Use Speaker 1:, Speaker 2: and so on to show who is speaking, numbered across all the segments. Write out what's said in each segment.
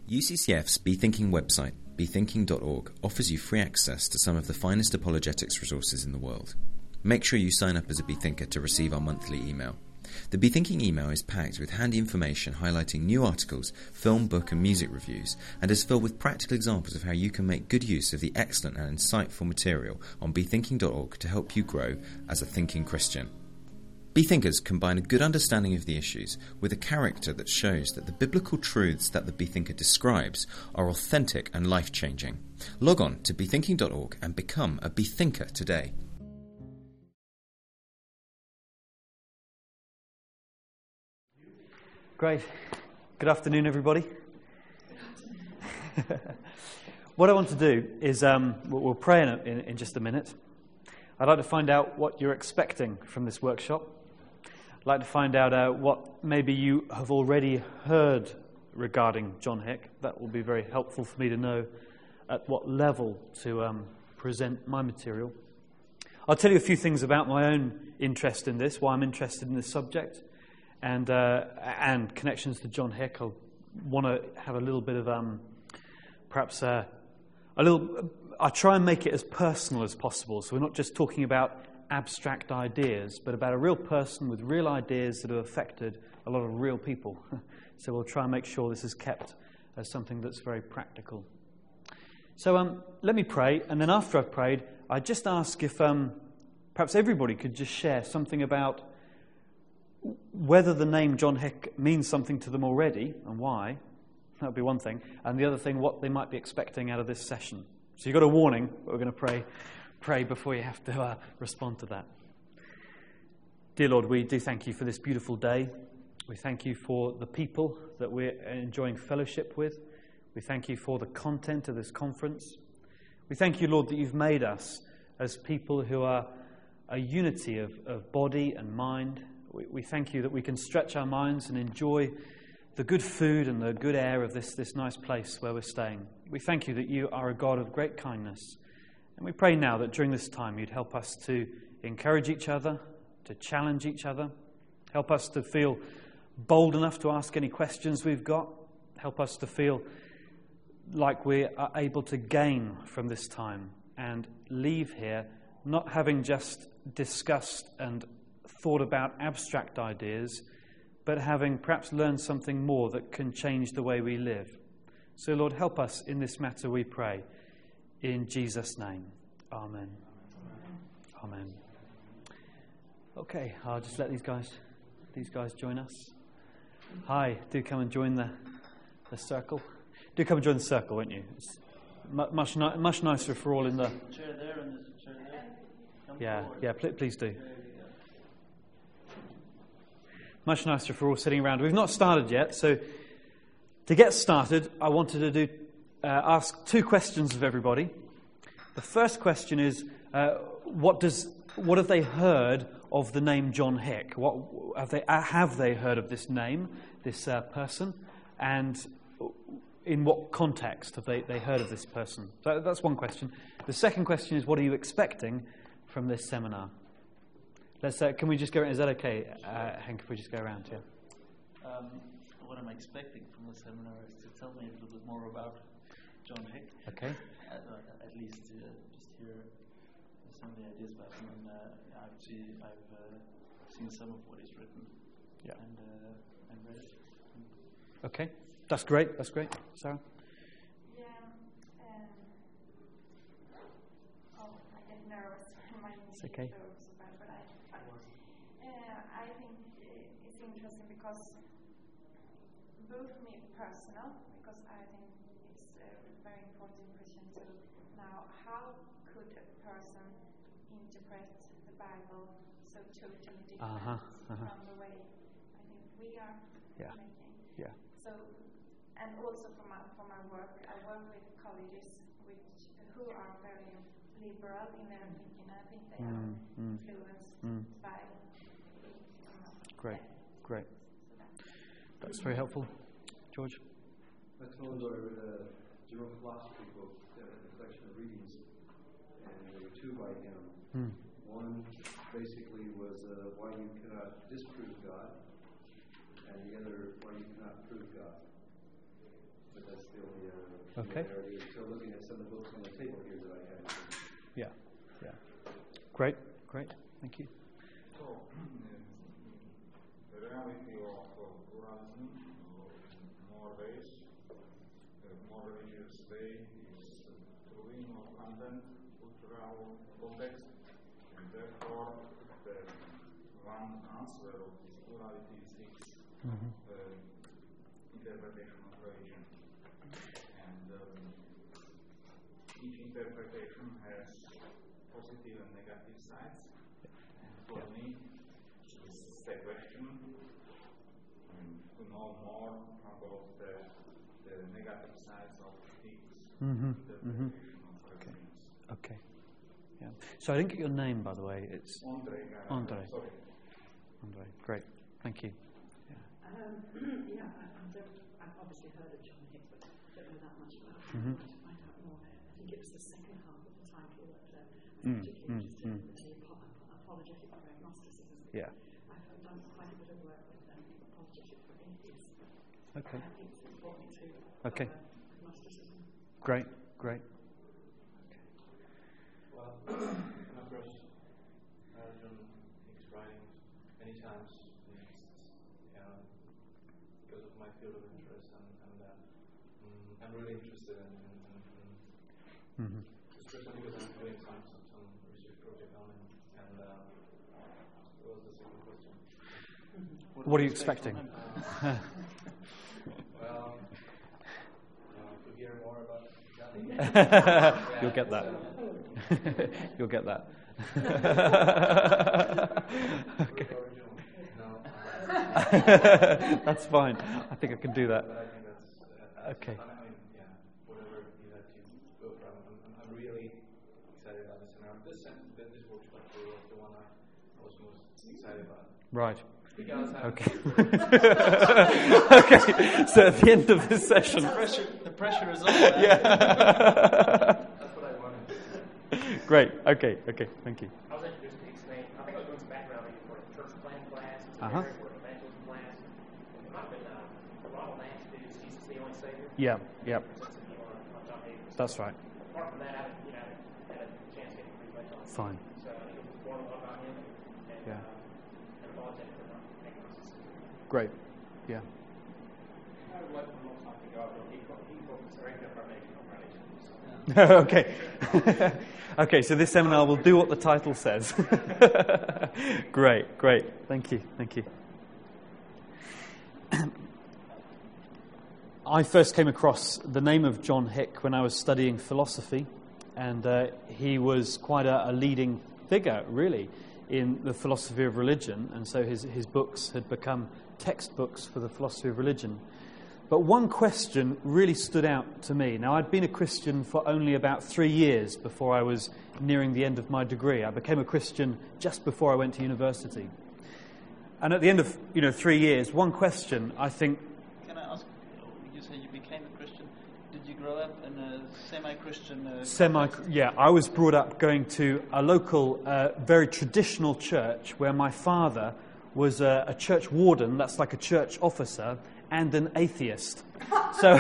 Speaker 1: UCCF's BeThinking website, bethinking.org, offers you free access to some of the finest apologetics resources in the world. Make sure you sign up as a BeThinker to receive our monthly email. The BeThinking email is packed with handy information highlighting new articles, film, book and music reviews, and is filled with practical examples of how you can make good use of the excellent and insightful material on bethinking.org to help you grow as a thinking Christian. BeThinkers combine a good understanding of the issues with a character that shows that the biblical truths that the BeThinker describes are authentic and life-changing. Log on to bethinking.org and become a BeThinker today.
Speaker 2: Great. Good afternoon, everybody. What I want to do is, we'll pray in just a minute. I'd like to find out what you're expecting from this workshop. I'd like to find out what maybe you have already heard regarding John Hick. That will be very helpful for me to know at what level to present my material. I'll tell you a few things about my own interest in this, why I'm interested in this subject, and connections to John Hick. I want to have a little bit of I try and make it as personal as possible, so we're not just talking about abstract ideas, but about a real person with real ideas that have affected a lot of real people. So we'll try and make sure this is kept as something that's very practical. So let me pray, and then after I've prayed, I just ask if perhaps everybody could just share something about whether the name John Hick means something to them already, and why. That would be one thing. And the other thing, what they might be expecting out of this session. So you've got a warning, but we're going to pray before you have to respond to that. Dear Lord, we do thank you for this beautiful day. We thank you for the people that we're enjoying fellowship with. We thank you for the content of this conference. We thank you, Lord, that you've made us as people who are a unity of body and mind. We thank you that we can stretch our minds and enjoy the good food and the good air of this nice place where we're staying. We thank you that you are a God of great kindness. And we pray now that during this time you'd help us to encourage each other, to challenge each other, help us to feel bold enough to ask any questions we've got, help us to feel like we are able to gain from this time and leave here not having just discussed and thought about abstract ideas, but having perhaps learned something more that can change the way we live. So, Lord, help us in this matter, we pray. In Jesus' name. Amen. Amen. Okay, I'll just let these guys join us. Hi, do come and join the circle. Do come and join the circle, won't you? It's much nicer for all in the...
Speaker 3: Chair there and this chair there.
Speaker 2: Yeah, please do. Much nicer for all sitting around. We've not started yet, so to get started, I wanted to ask two questions of everybody. The first question is, what have they heard of the name John Hick? What have they heard of this name, this person, and in what context have they heard of this person? So that's one question. The second question is, what are you expecting from this seminar? Can we just go? Is that okay, Henk? If we just go around here.
Speaker 3: What I'm expecting from the seminar is to tell me a little bit more about John Hick.
Speaker 2: Okay.
Speaker 3: At least just hear some of the ideas about him. And I've seen some of what he's written.
Speaker 2: Yeah.
Speaker 3: And read it.
Speaker 2: Okay. That's great. Sarah?
Speaker 4: Yeah. I get nervous when my
Speaker 2: It's okay.
Speaker 4: I think it's interesting because both me personal, because I think it's very important question to know how could a person interpret the Bible so totally different from the way I think we are making.
Speaker 2: Yeah.
Speaker 4: So, and also for my work, I work with colleges who are very liberal in their thinking. I think they are influenced by it.
Speaker 2: Great. That's very helpful. George?
Speaker 5: Not too long ago, I read a German philosophy book that had a collection of readings, and there were two by him. One basically was why you cannot disprove God, and the other why you cannot prove God. but that's the only
Speaker 2: Okay.
Speaker 5: similarity. So looking at some of the books on the table here that I have.
Speaker 2: Yeah, yeah. Great, great. Thank you.
Speaker 6: So, the reality of pluralism in more ways, more religious way, is truly more content, cultural context, and therefore the one answer of this plurality seeks interpretation of religion. And each interpretation has positive and negative sides. And for me, this is the question to know more about the negative sides of things, interpretation of religions.
Speaker 2: Okay. Yeah. So I didn't get your name, by the way. It's
Speaker 6: Andre. Sorry.
Speaker 2: Andre. Great. Thank you.
Speaker 7: I've obviously heard of John Hick, but don't know that much about him. To find out more, I think it was the second half of the title that I was particularly interested in, the apologetic for agnosticism.
Speaker 2: Yeah.
Speaker 7: I've done quite a bit of work with apologetic for atheists.
Speaker 2: Okay.
Speaker 7: I think it's important to
Speaker 2: Okay.
Speaker 7: agnosticism.
Speaker 2: Great, great.
Speaker 3: Well, of course, John Hick's writings many times because of my field of interest, and I'm really interested in especially because I'm doing some research project on him. And what was the second question?
Speaker 2: What are you expecting?
Speaker 3: Well, to hear more about John Hick.
Speaker 2: You'll get that. You'll get that. Okay. That's fine. I think I can do that.
Speaker 3: But I think that's
Speaker 2: Okay.
Speaker 3: I mean, whatever you have to go from. I'm really excited about this seminar. This workshop was the one I was most excited about.
Speaker 2: Right.
Speaker 3: Because
Speaker 2: Okay. Okay. So at the end of this session.
Speaker 3: the pressure is on. Right?
Speaker 2: Yeah.
Speaker 3: That's what I wanted.
Speaker 2: Great. Okay. Thank you.
Speaker 8: I was introduced to explain. I think I was doing some background for church planning class,
Speaker 2: Uh-huh.
Speaker 8: for evangelism class. It might have been Ronald Nance did Jesus the Only Savior.
Speaker 2: Yeah.
Speaker 8: On John Hick.
Speaker 2: That's right.
Speaker 8: Apart from that, I had a chance to get to read much on him.
Speaker 2: Fine.
Speaker 8: So I think it was more about him and
Speaker 2: Yeah.
Speaker 8: apologetic for not agnosticism.
Speaker 2: Great. Yeah.
Speaker 8: I would like to know something about he focused on reformation of religion.
Speaker 2: Okay. Okay, so this seminar will do what the title says. Great. Thank you. I first came across the name of John Hick when I was studying philosophy, and he was quite a leading figure, really, in the philosophy of religion, and so his books had become textbooks for the philosophy of religion. But one question really stood out to me. Now, I'd been a Christian for only about 3 years before I was nearing the end of my degree. I became a Christian just before I went to university. And at the end of 3 years, one question, I think...
Speaker 3: Can I ask, you say you became a Christian. Did you grow up in a semi-Christian...
Speaker 2: Yeah, I was brought up going to a local, very traditional church where my father was a church warden, that's like a church officer, and an atheist. So,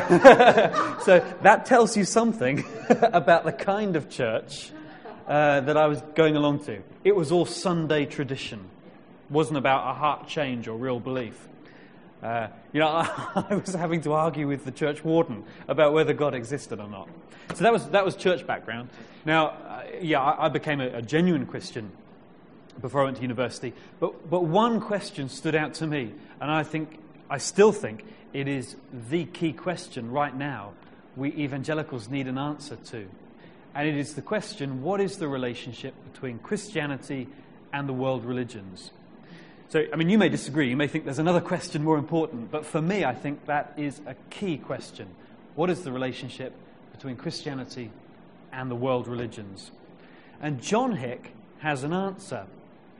Speaker 2: so that tells you something about the kind of church that I was going along to. It was all Sunday tradition. It wasn't about a heart change or real belief. I was having to argue with the church warden about whether God existed or not. So that was church background. Now, I became a genuine Christian before I went to university. But one question stood out to me, and I still think it is the key question right now we evangelicals need an answer to. And it is the question, what is the relationship between Christianity and the world religions? So, you may disagree. You may think there's another question more important. But for me, I think that is a key question. What is the relationship between Christianity and the world religions? And John Hick has an answer.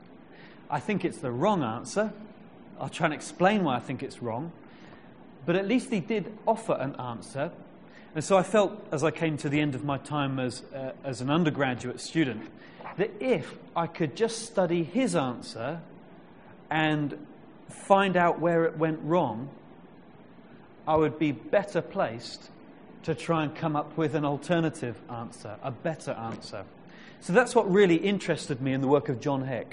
Speaker 2: I think it's the wrong answer. I'll try and explain why I think it's wrong. But at least he did offer an answer. And so I felt, as I came to the end of my time as an undergraduate student, that if I could just study his answer and find out where it went wrong, I would be better placed to try and come up with an alternative answer, a better answer. So that's what really interested me in the work of John Hick.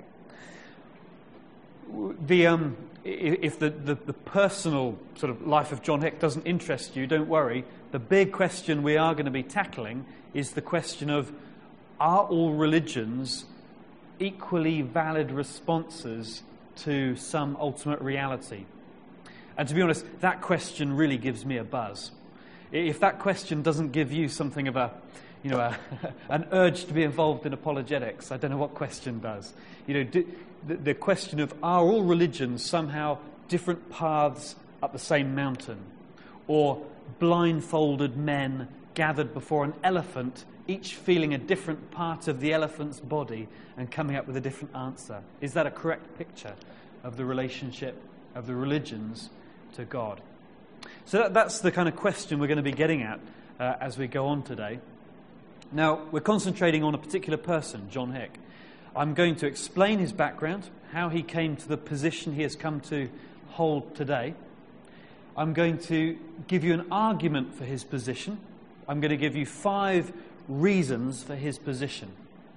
Speaker 2: If the personal sort of life of John Hick doesn't interest you, don't worry. The big question we are going to be tackling is the question of, are all religions equally valid responses to some ultimate reality? And to be honest, that question really gives me a buzz. If that question doesn't give you something of an urge to be involved in apologetics, I don't know what question does. The question of, are all religions somehow different paths up the same mountain? Or blindfolded men gathered before an elephant, each feeling a different part of the elephant's body and coming up with a different answer? Is that a correct picture of the relationship of the religions to God? So that's the kind of question we're going to be getting at as we go on today. Now, we're concentrating on a particular person, John Hick. I'm going to explain his background, how he came to the position he has come to hold today. I'm going to give you an argument for his position. I'm going to give you 5 reasons for his position.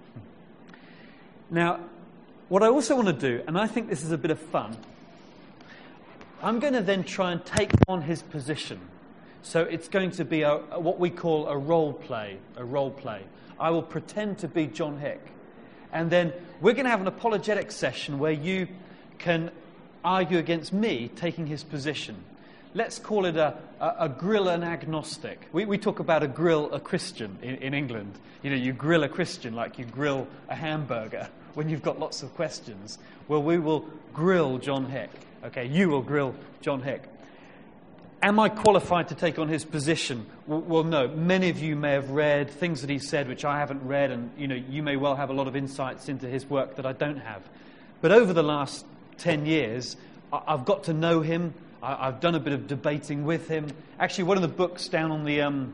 Speaker 2: Now, what I also want to do, and I think this is a bit of fun, I'm going to then try and take on his position. So it's going to be what we call a role play. I will pretend to be John Hick. And then we're going to have an apologetic session where you can argue against me taking his position. Let's call it a grill an agnostic. We talk about a grill a Christian in England. You grill a Christian like you grill a hamburger when you've got lots of questions. Well, we will grill John Hick. Okay, you will grill John Hick. Am I qualified to take on his position? Well, no. Many of you may have read things that he said which I haven't read, and you may well have a lot of insights into his work that I don't have. But over the last 10 years, I've got to know him. I've done a bit of debating with him. Actually, one of the books down on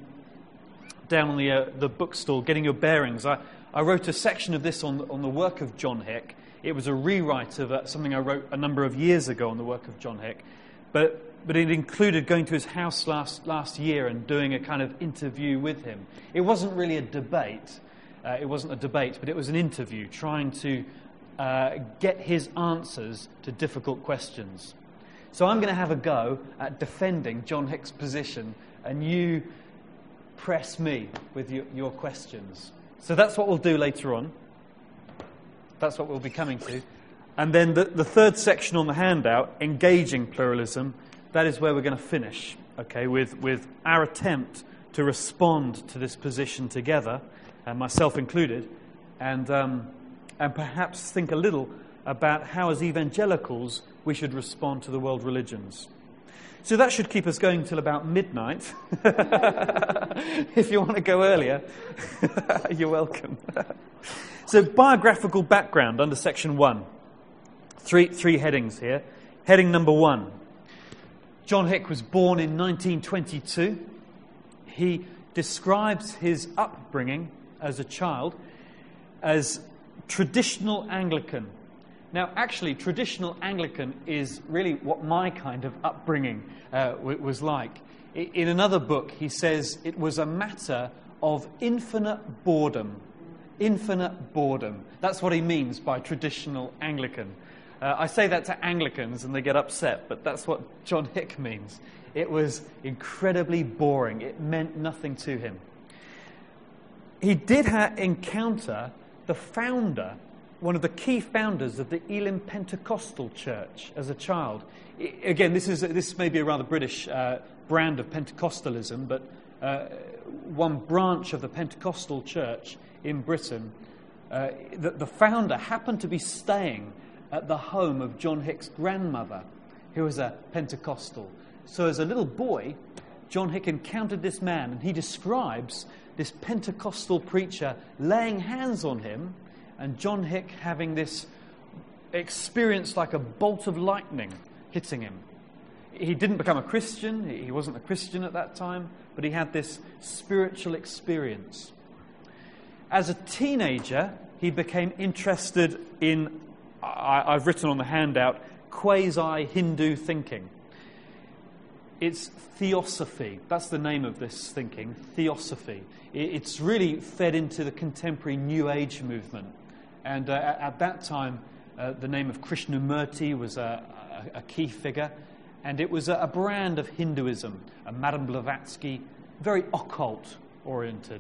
Speaker 2: the bookstall, Getting Your Bearings, I wrote a section of this on the work of John Hick. It was a rewrite of something I wrote a number of years ago on the work of John Hick. But it included going to his house last year and doing a kind of interview with him. It wasn't really a debate. But it was an interview, trying to get his answers to difficult questions. So I'm going to have a go at defending John Hick's position, and you press me with your questions. So that's what we'll do later on. That's what we'll be coming to. And then the third section on the handout, engaging pluralism, that is where we're going to finish, okay, with our attempt to respond to this position together, and myself included, and perhaps think a little about how, as evangelicals, we should respond to the world religions. So that should keep us going till about midnight. If you want to go earlier, you're welcome. So biographical background under section 1. Three headings here. Heading number 1. John Hick was born in 1922. He describes his upbringing as a child as traditional Anglican. Now, actually, traditional Anglican is really what my kind of upbringing was like. In another book, he says it was a matter of infinite boredom. Infinite boredom. That's what he means by traditional Anglican. I say that to Anglicans and they get upset, but that's what John Hick means. It was incredibly boring. It meant nothing to him. He did encounter the founder, one of the key founders of the Elim Pentecostal Church as a child. Again, this may be a rather British brand of Pentecostalism, but one branch of the Pentecostal Church in Britain, the founder happened to be staying at the home of John Hick's grandmother, who was a Pentecostal. So as a little boy, John Hick encountered this man, and he describes this Pentecostal preacher laying hands on him, and John Hick having this experience like a bolt of lightning hitting him. He didn't become a Christian. He wasn't a Christian at that time, but he had this spiritual experience. As a teenager, he became interested in, I've written on the handout, quasi-Hindu thinking. It's theosophy. That's the name of this thinking, theosophy. It's really fed into the contemporary New Age movement. And at that time, the name of Krishnamurti was a key figure. And it was a brand of Hinduism, a Madame Blavatsky, very occult-oriented.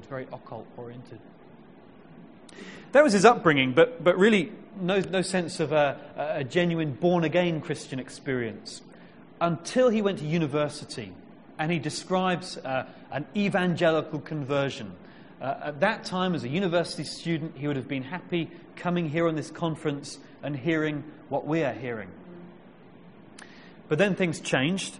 Speaker 2: That was his upbringing, but really no sense of a genuine born-again Christian experience until he went to university, and he describes an evangelical conversion. At that time, as a university student, he would have been happy coming here on this conference and hearing what we are hearing. But then things changed.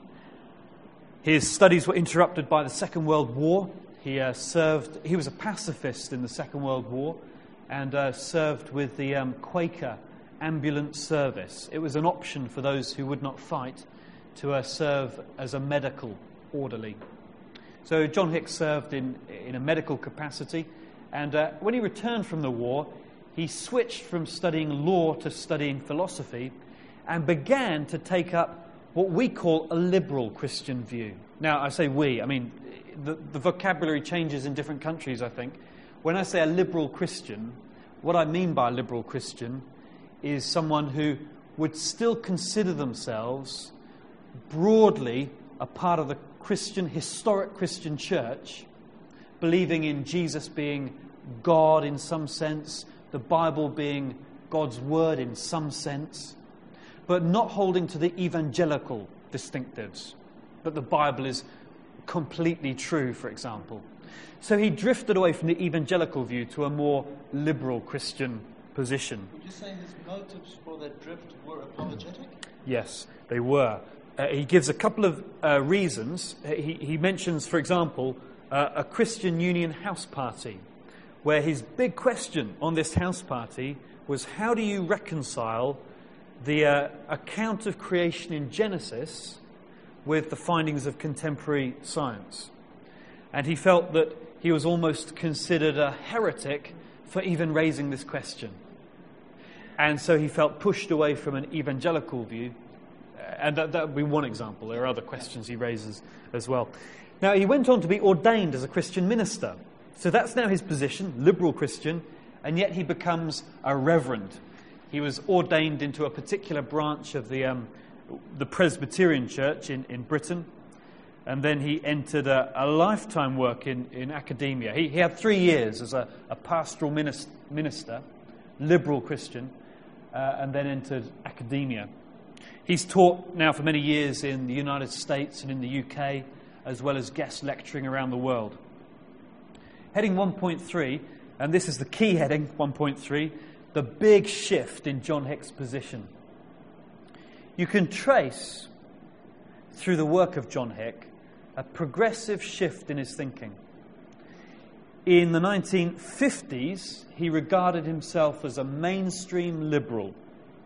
Speaker 2: His studies were interrupted by the Second World War. He was a pacifist in the Second World War, and served with the Quaker Ambulance Service. It was an option for those who would not fight to serve as a medical orderly. So John Hicks served in a medical capacity, and when he returned from the war, he switched from studying law to studying philosophy and began to take up what we call a liberal Christian view. Now, I say we, I mean, the vocabulary changes in different countries, I think. When I say a liberal Christian, what I mean by a liberal Christian is someone who would still consider themselves broadly a part of the historic Christian church, believing in Jesus being God in some sense, the Bible being God's word in some sense, but not holding to the evangelical distinctives, that the Bible is completely true, for example. So he drifted away from the evangelical view to a more liberal Christian position.
Speaker 9: Would you say his motives for that drift were apologetic?
Speaker 2: Yes, they were. He gives a couple of reasons. He mentions, for example, a Christian Union house party, where his big question on this house party was, how do you reconcile the account of creation in Genesis with the findings of contemporary science? And he felt that he was almost considered a heretic for even raising this question. And so he felt pushed away from an evangelical view. And that would be one example. There are other questions he raises as well. Now, he went on to be ordained as a Christian minister. So that's now his position, liberal Christian, and yet he becomes a reverend. He was ordained into a particular branch of the Presbyterian Church in Britain, and then he entered a lifetime work in academia. He had 3 years as a pastoral minister, liberal Christian, and then entered academia. He's taught now for many years in the United States and in the UK, as well as guest lecturing around the world. Heading 1.3, and this is the key heading, 1.3, the big shift in John Hicks' position. You can trace, through the work of John Hick, a progressive shift in his thinking. In the 1950s, he regarded himself as a mainstream liberal.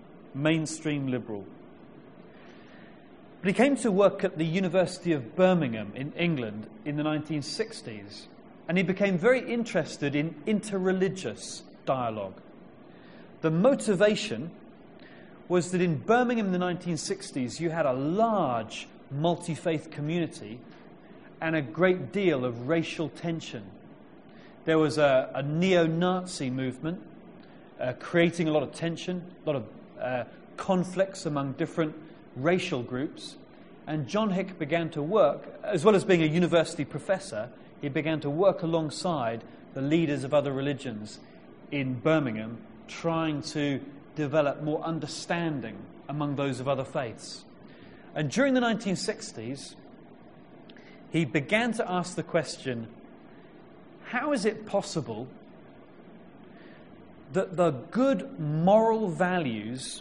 Speaker 2: But he came to work at the University of Birmingham in England in the 1960s, and he became very interested in interreligious dialogue. The motivation was that in Birmingham in the 1960s, you had a large multi-faith community and a great deal of racial tension. There was a neo-Nazi movement creating a lot of tension, a lot of conflicts among different racial groups. And John Hick began to work, as well as being a university professor, he began to work alongside the leaders of other religions in Birmingham, trying to develop more understanding among those of other faiths. And during the 1960s, he began to ask the question, how is it possible that the good moral values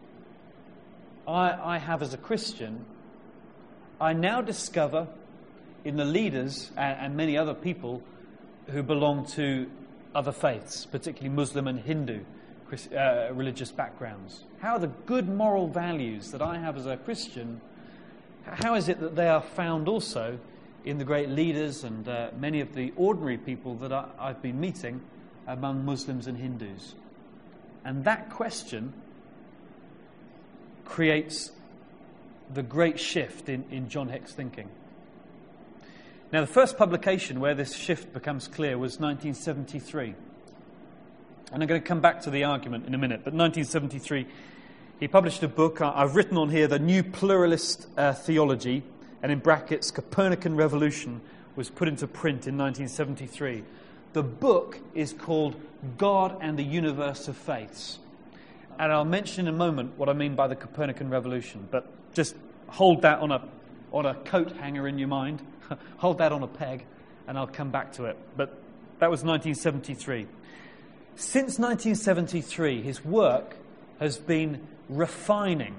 Speaker 2: I have as a Christian, I now discover in the leaders and many other people who belong to other faiths, particularly Muslim and Hindu religious backgrounds? How are the good moral values that I have as a Christian, how is it that they are found also in the great leaders and many of the ordinary people that I've been meeting among Muslims and Hindus? And that question creates the great shift in John Hick's thinking. Now, the first publication where this shift becomes clear was 1973. And I'm going to come back to the argument in a minute. But 1973, he published a book. I've written on here, The New Pluralist Theology, and in brackets, Copernican Revolution, was put into print in 1973. The book is called God and the Universe of Faiths. And I'll mention in a moment what I mean by the Copernican Revolution. But just hold that on a coat hanger in your mind. Hold that on a peg, and I'll come back to it. But that was 1973. Since 1973, his work has been refining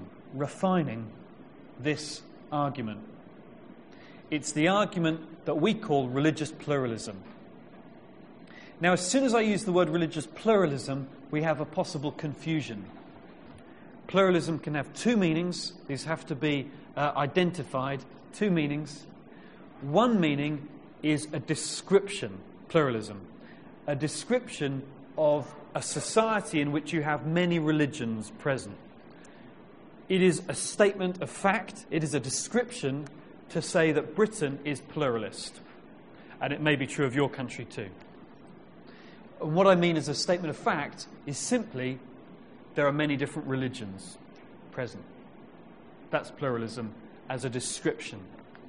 Speaker 2: this argument. It's the argument that we call religious pluralism. Now, as soon as I use the word religious pluralism, we have a possible confusion. Pluralism can have two meanings. These have to be identified. Two meanings. One meaning is a description, pluralism. A description of a society in which you have many religions present. It is a statement of fact. It is a description to say that Britain is pluralist. And it may be true of your country too. And what I mean as a statement of fact is simply there are many different religions present. That's pluralism as a description.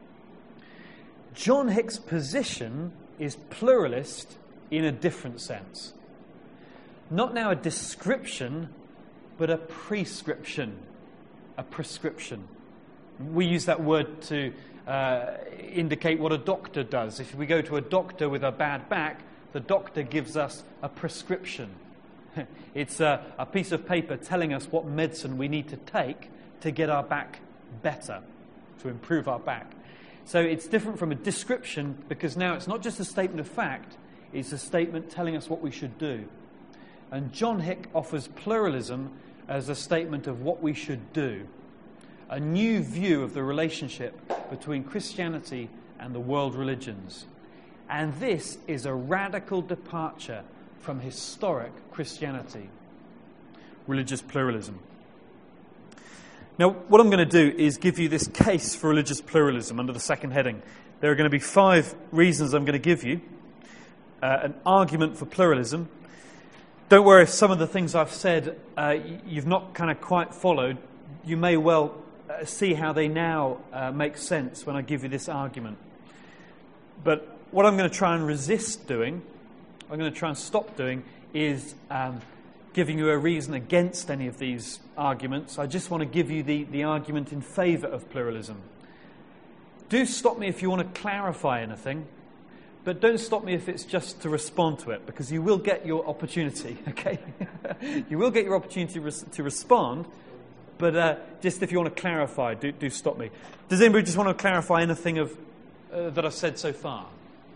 Speaker 2: John Hick's position is pluralist in a different sense. Not now a description, but a prescription. A prescription. We use that word to indicate what a doctor does. If we go to a doctor with a bad back, the doctor gives us a prescription. It's a piece of paper telling us what medicine we need to take to get our back better, to improve our back. So it's different from a description because now it's not just a statement of fact, it's a statement telling us what we should do. And John Hick offers pluralism as a statement of what we should do. A new view of the relationship between Christianity and the world religions. And this is a radical departure from historic Christianity. Religious pluralism. Now, what I'm going to do is give you this case for religious pluralism under the second heading. There are going to be 5 reasons I'm going to give you. An argument for pluralism. Don't worry if some of the things I've said you've not kind of quite followed. You may well see how they now make sense when I give you this argument. But what I'm going to try and resist doing, I'm going to try and stop doing, is giving you a reason against any of these arguments. I just want to give you the argument in favour of pluralism. Do stop me if you want to clarify anything, but don't stop me if it's just to respond to it, because you will get your opportunity, okay? You will get your opportunity to respond, but just if you want to clarify, do stop me. Does anybody just want to clarify anything of that I've said so far?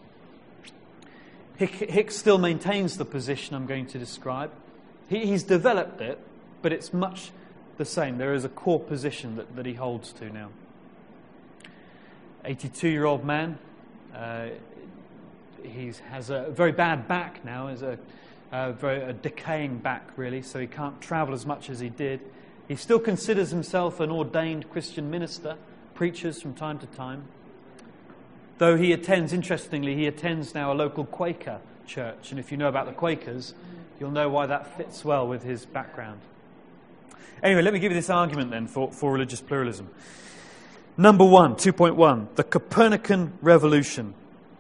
Speaker 2: Hick still maintains the position I'm going to describe. He's developed it, but it's much the same. There is a core position that he holds to now. 82-year-old man. He has a very bad back now. Has a decaying back, really, so he can't travel as much as he did. He still considers himself an ordained Christian minister, preaches from time to time. Though he attends now a local Quaker church. And if you know about the Quakers, you'll know why that fits well with his background. Anyway, let me give you this argument then for religious pluralism. Number 1, 2.1, the Copernican Revolution.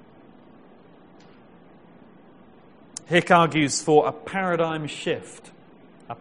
Speaker 2: Hick argues for a paradigm shift, a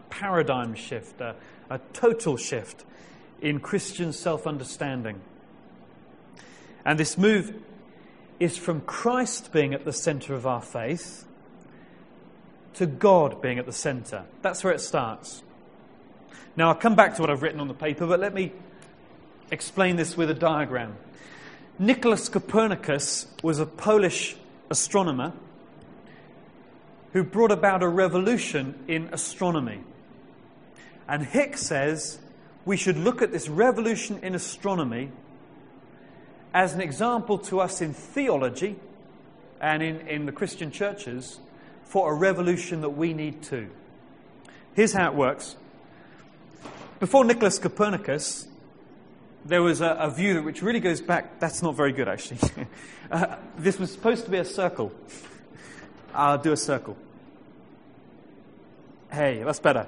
Speaker 2: total shift in Christian self-understanding. And this move is from Christ being at the centre of our faith to God being at the centre. That's where it starts. Now, I'll come back to what I've written on the paper, but let me explain this with a diagram. Nicholas Copernicus was a Polish astronomer who brought about a revolution in astronomy. And Hick says we should look at this revolution in astronomy as an example to us in theology and in the Christian churches for a revolution that we need too. Here's how it works. Before Nicholas Copernicus, there was a view which really goes back. That's not very good, actually. This was supposed to be a circle. I'll do a circle. Hey, that's better.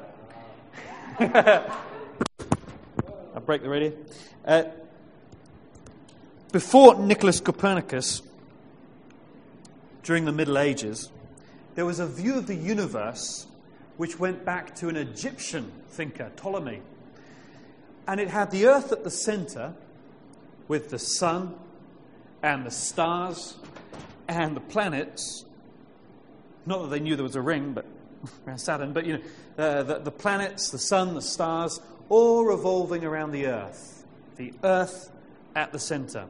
Speaker 2: I'll break the radio. Before Nicholas Copernicus, during the Middle Ages, there was a view of the universe which went back to an Egyptian thinker, Ptolemy. And it had the Earth at the center with the sun and the stars and the planets. Not that they knew there was a ring, but around Saturn, but the planets, the sun, the stars, all revolving around the Earth. The Earth at the center.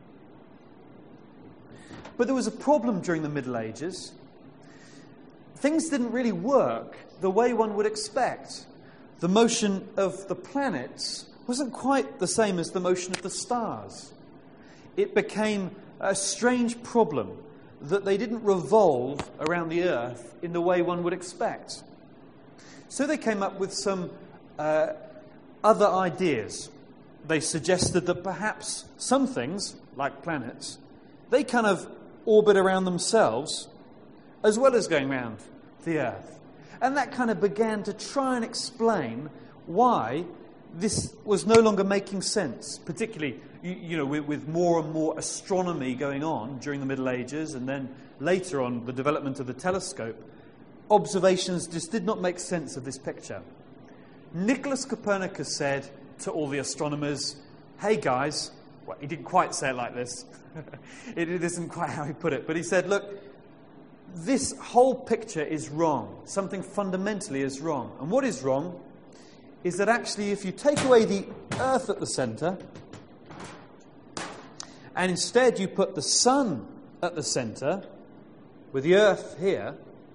Speaker 2: But there was a problem during the Middle Ages. Things didn't really work the way one would expect. The motion of the planets wasn't quite the same as the motion of the stars. It became a strange problem that they didn't revolve around the Earth in the way one would expect. So they came up with some other ideas. They suggested that perhaps some things, like planets, they kind of orbit around themselves as well as going around the Earth. And that kind of began to try and explain why this was no longer making sense, particularly with more and more astronomy going on during the Middle Ages, and then later on the development of the telescope. Observations just did not make sense of this picture. Nicholas Copernicus said to all the astronomers, "Hey guys," well, he didn't quite say it like this. It isn't quite how he put it, but he said, "Look, this whole picture is wrong. Something fundamentally is wrong. And what is wrong is that actually if you take away the Earth at the center and instead you put the sun at the center with the Earth here,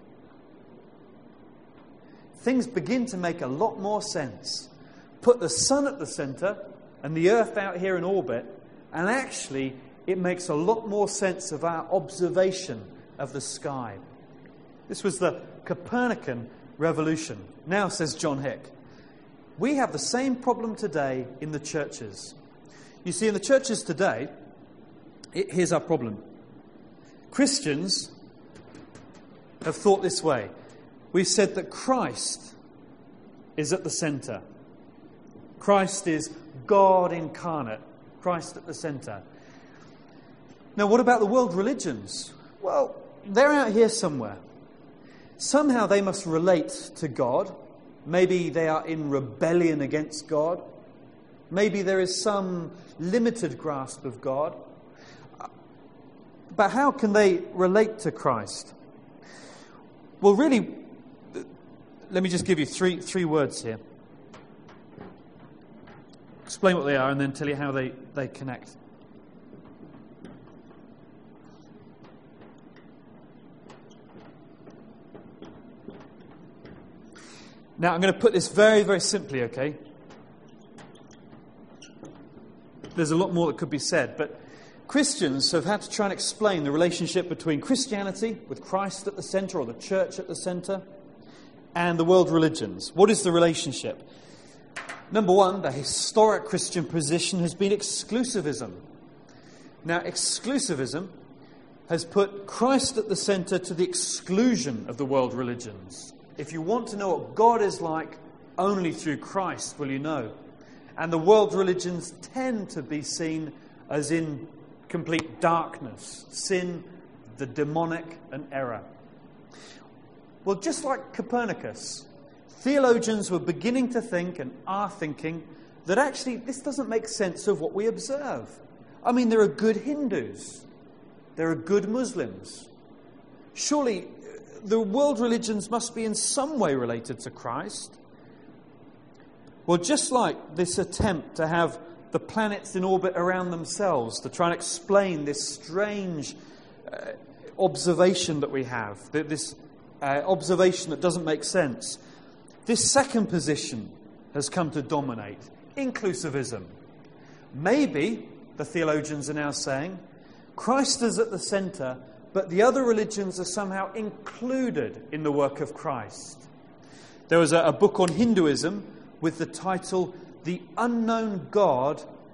Speaker 2: things begin to make a lot more sense. Put the sun at the center and the Earth out here in orbit, and actually it makes a lot more sense of our observation of the sky." This was the Copernican revolution. Now, says John Hick, we have the same problem today in the churches. You see, in the churches today, here's our problem. Christians have thought this way. We've said that Christ is at the center. Christ is God incarnate. Christ at the center. Now, what about the world religions? Well, they're out here somewhere. Somehow they must relate to God. Maybe they are in rebellion against God. Maybe there is some limited grasp of God. But how can they relate to Christ? Well, really, let me just give you three words here. Explain what they are and then tell you how they connect. Now, I'm going to put this very, very simply, okay? There's a lot more that could be said, but Christians have had to try and explain the relationship between Christianity, with Christ at the center, or the church at the center, and the world religions. What is the relationship? Number one, the historic Christian position has been exclusivism. Now, exclusivism has put Christ at the center to the exclusion of the world religions. If you want to know what God is like, only through Christ will you know. And the world religions tend to be seen as in complete darkness, sin, the demonic, and error. Well, just like Copernicus, theologians were beginning to think, and are thinking, that actually this doesn't make sense of what we observe. I mean, there are good Hindus. There are good Muslims. Surely the world religions must be in some way related to Christ. Well, just like this attempt to have the planets in orbit around themselves to try and explain this strange observation that we have, this observation that doesn't make sense, this second position has come to dominate, inclusivism. Maybe, the theologians are now saying, Christ is at the center, but the other religions are somehow included in the work of Christ. There was a book on Hinduism with the title, The Unknown God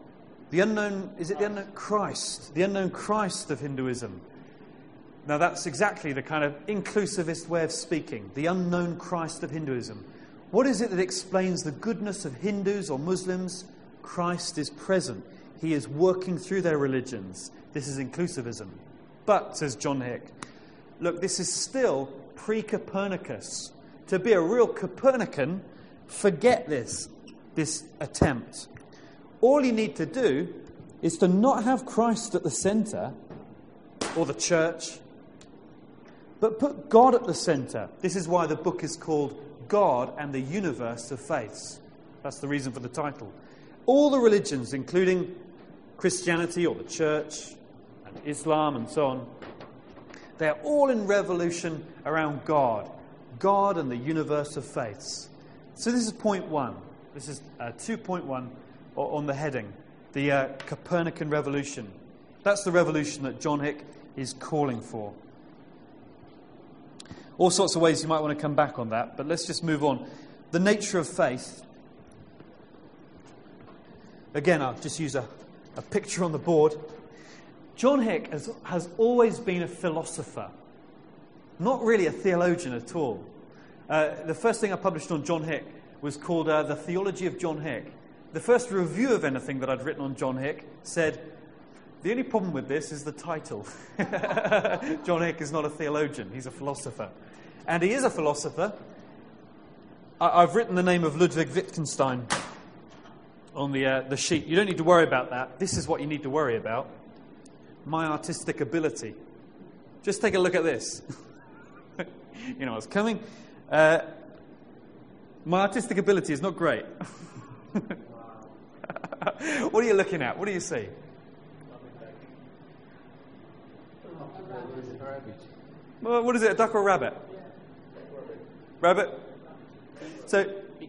Speaker 2: The unknown Christ? The unknown Christ of Hinduism. Now that's exactly the kind of inclusivist way of speaking. The unknown Christ of Hinduism. What is it that explains the goodness of Hindus or Muslims? Christ is present. He is working through their religions. This is inclusivism. But, says John Hick, look, this is still pre-Copernicus. To be a real Copernican, forget this attempt. All you need to do is to not have Christ at the centre, or the church, but put God at the centre. This is why the book is called God and the Universe of Faiths. That's the reason for the title. All the religions, including Christianity or the church and Islam and so on, they're all in revolution around God. God and the universe of faiths. So this is point 1. This is 2.1 on the heading. The Copernican revolution. That's the revolution that John Hick is calling for. All sorts of ways you might want to come back on that, but let's just move on. The nature of faith. Again, I'll just use a picture on the board. John Hick has always been a philosopher, not really a theologian at all. The first thing I published on John Hick was called The Theology of John Hick. The first review of anything that I'd written on John Hick said, the only problem with this is the title. John Hick is not a theologian, he's a philosopher. And he is a philosopher. I've written the name of Ludwig Wittgenstein on the sheet. You don't need to worry about that. This is what you need to worry about. My artistic ability. Just take a look at this. You know what's coming. My artistic ability is not great. What are you looking at? What do you see? Well, what is it, a duck or a rabbit? Rabbit? So,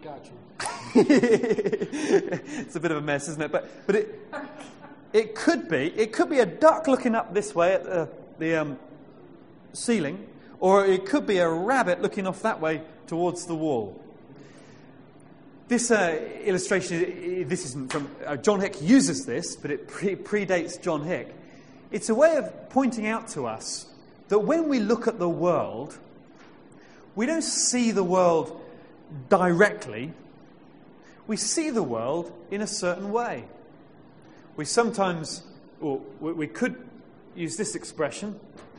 Speaker 2: it's a bit of a mess, isn't it? But it could be a duck looking up this way at the ceiling, or it could be a rabbit looking off that way towards the wall. This illustration, this isn't from John Hick uses this, but it predates John Hick. It's a way of pointing out to us that when we look at the world, we don't see the world directly. We see the world in a certain way. We sometimes, or we could use this expression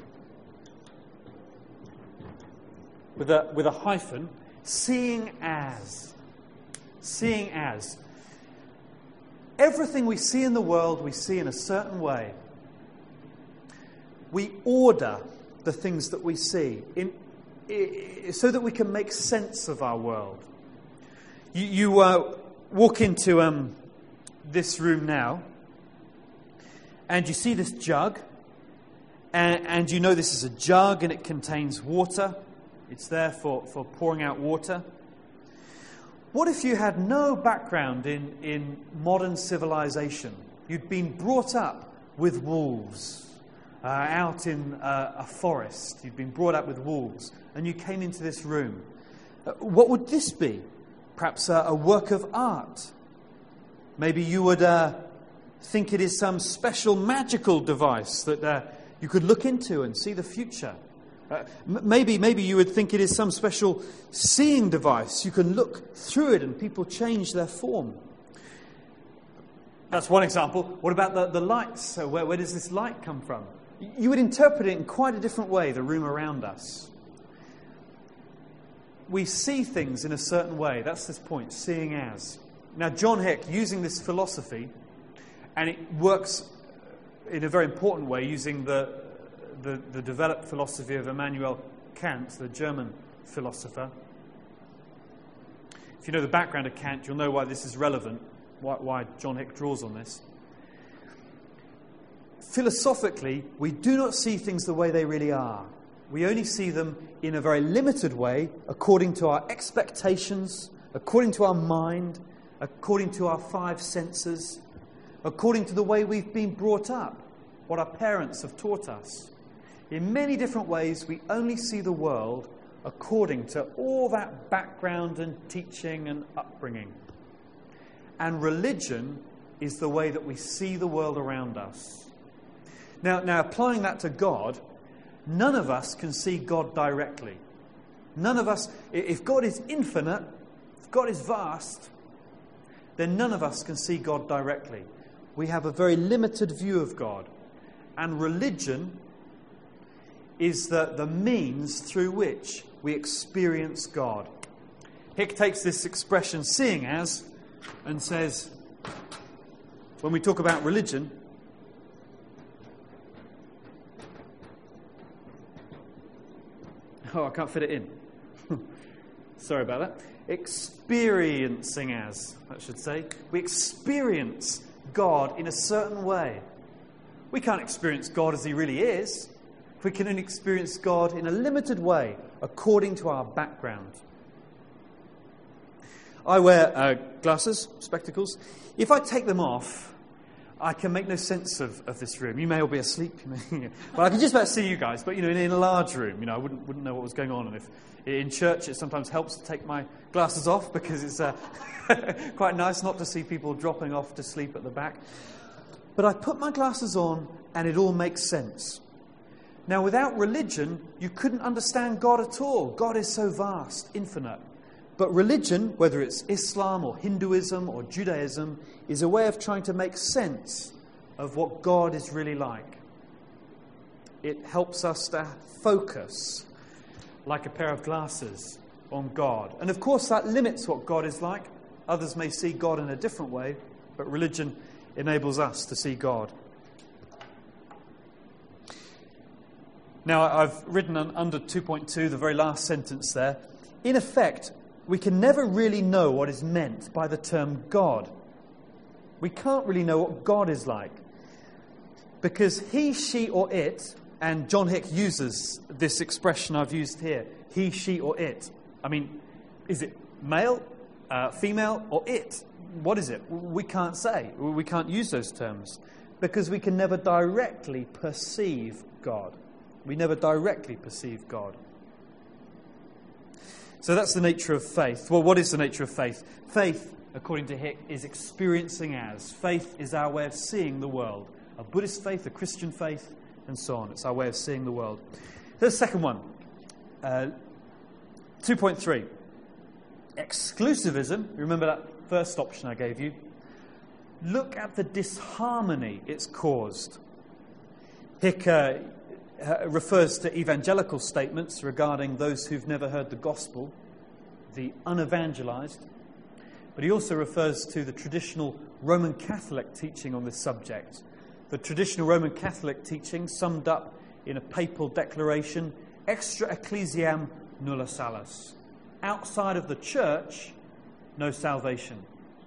Speaker 2: with a hyphen, seeing as. Seeing as. Everything we see in the world, we see in a certain way. We order the things that we see so that we can make sense of our world. You walk into this room now, and you see this jug, and you know this is a jug and it contains water. It's there for pouring out water. What if you had no background in modern civilization? You'd been brought up with wolves, out in a forest. You'd been brought up with wolves, and you came into this room. What would this be? Perhaps a work of art. Maybe you would think it is some special magical device that you could look into and see the future. Maybe you would think it is some special seeing device. You can look through it and people change their form. That's one example. What about the lights? So where does this light come from? You would interpret it in quite a different way, the room around us. We see things in a certain way. That's this point, seeing as. Now, John Hick, using this philosophy, and it works in a very important way, using the developed philosophy of Immanuel Kant, the German philosopher. If you know the background of Kant, you'll know why this is relevant, why John Hick draws on this. Philosophically, we do not see things the way they really are. We only see them in a very limited way, according to our expectations, according to our mind, according to our five senses, according to the way we've been brought up, what our parents have taught us. In many different ways, we only see the world according to all that background and teaching and upbringing. And religion is the way that we see the world around us. Now, applying that to God, none of us can see God directly. None of us, if God is infinite, if God is vast, then none of us can see God directly. We have a very limited view of God. And religion is the means through which we experience God. Hick takes this expression, seeing as, and says, when we talk about religion, oh, I can't fit it in. Sorry about that. Experiencing as, I should say. We experience God in a certain way. We can't experience God as he really is. We can only experience God in a limited way, according to our background. I wear glasses, spectacles. If I take them off, I can make no sense of this room. You may all be asleep. Well, I can just about see you guys, but in a large room, I wouldn't know what was going on. And if in church, it sometimes helps to take my glasses off because it's quite nice not to see people dropping off to sleep at the back. But I put my glasses on, and it all makes sense. Now, without religion, you couldn't understand God at all. God is so vast, infinite. But religion, whether it's Islam or Hinduism or Judaism, is a way of trying to make sense of what God is really like. It helps us to focus, like a pair of glasses, on God. And of course that limits what God is like. Others may see God in a different way, but religion enables us to see God. Now, I've written under 2.2, the very last sentence there. In effect, we can never really know what is meant by the term God. We can't really know what God is like. Because he, she, or it, and John Hick uses this expression I've used here, he, she, or it. I mean, is it male, female, or it? What is it? We can't say. We can't use those terms. Because we can never directly perceive God. We never directly perceive God. So that's the nature of faith. Well, what is the nature of faith? Faith, according to Hick, is experiencing as. Faith is our way of seeing the world. A Buddhist faith, a Christian faith, and so on. It's our way of seeing the world. The second one, 2.3. Exclusivism. Remember that first option I gave you? Look at the disharmony it's caused. Hick refers to evangelical statements regarding those who've never heard the gospel, the unevangelized. But he also refers to the traditional Roman Catholic teaching on this subject. The traditional Roman Catholic teaching summed up in a papal declaration, extra ecclesiam nulla salus. Outside of the church, no salvation.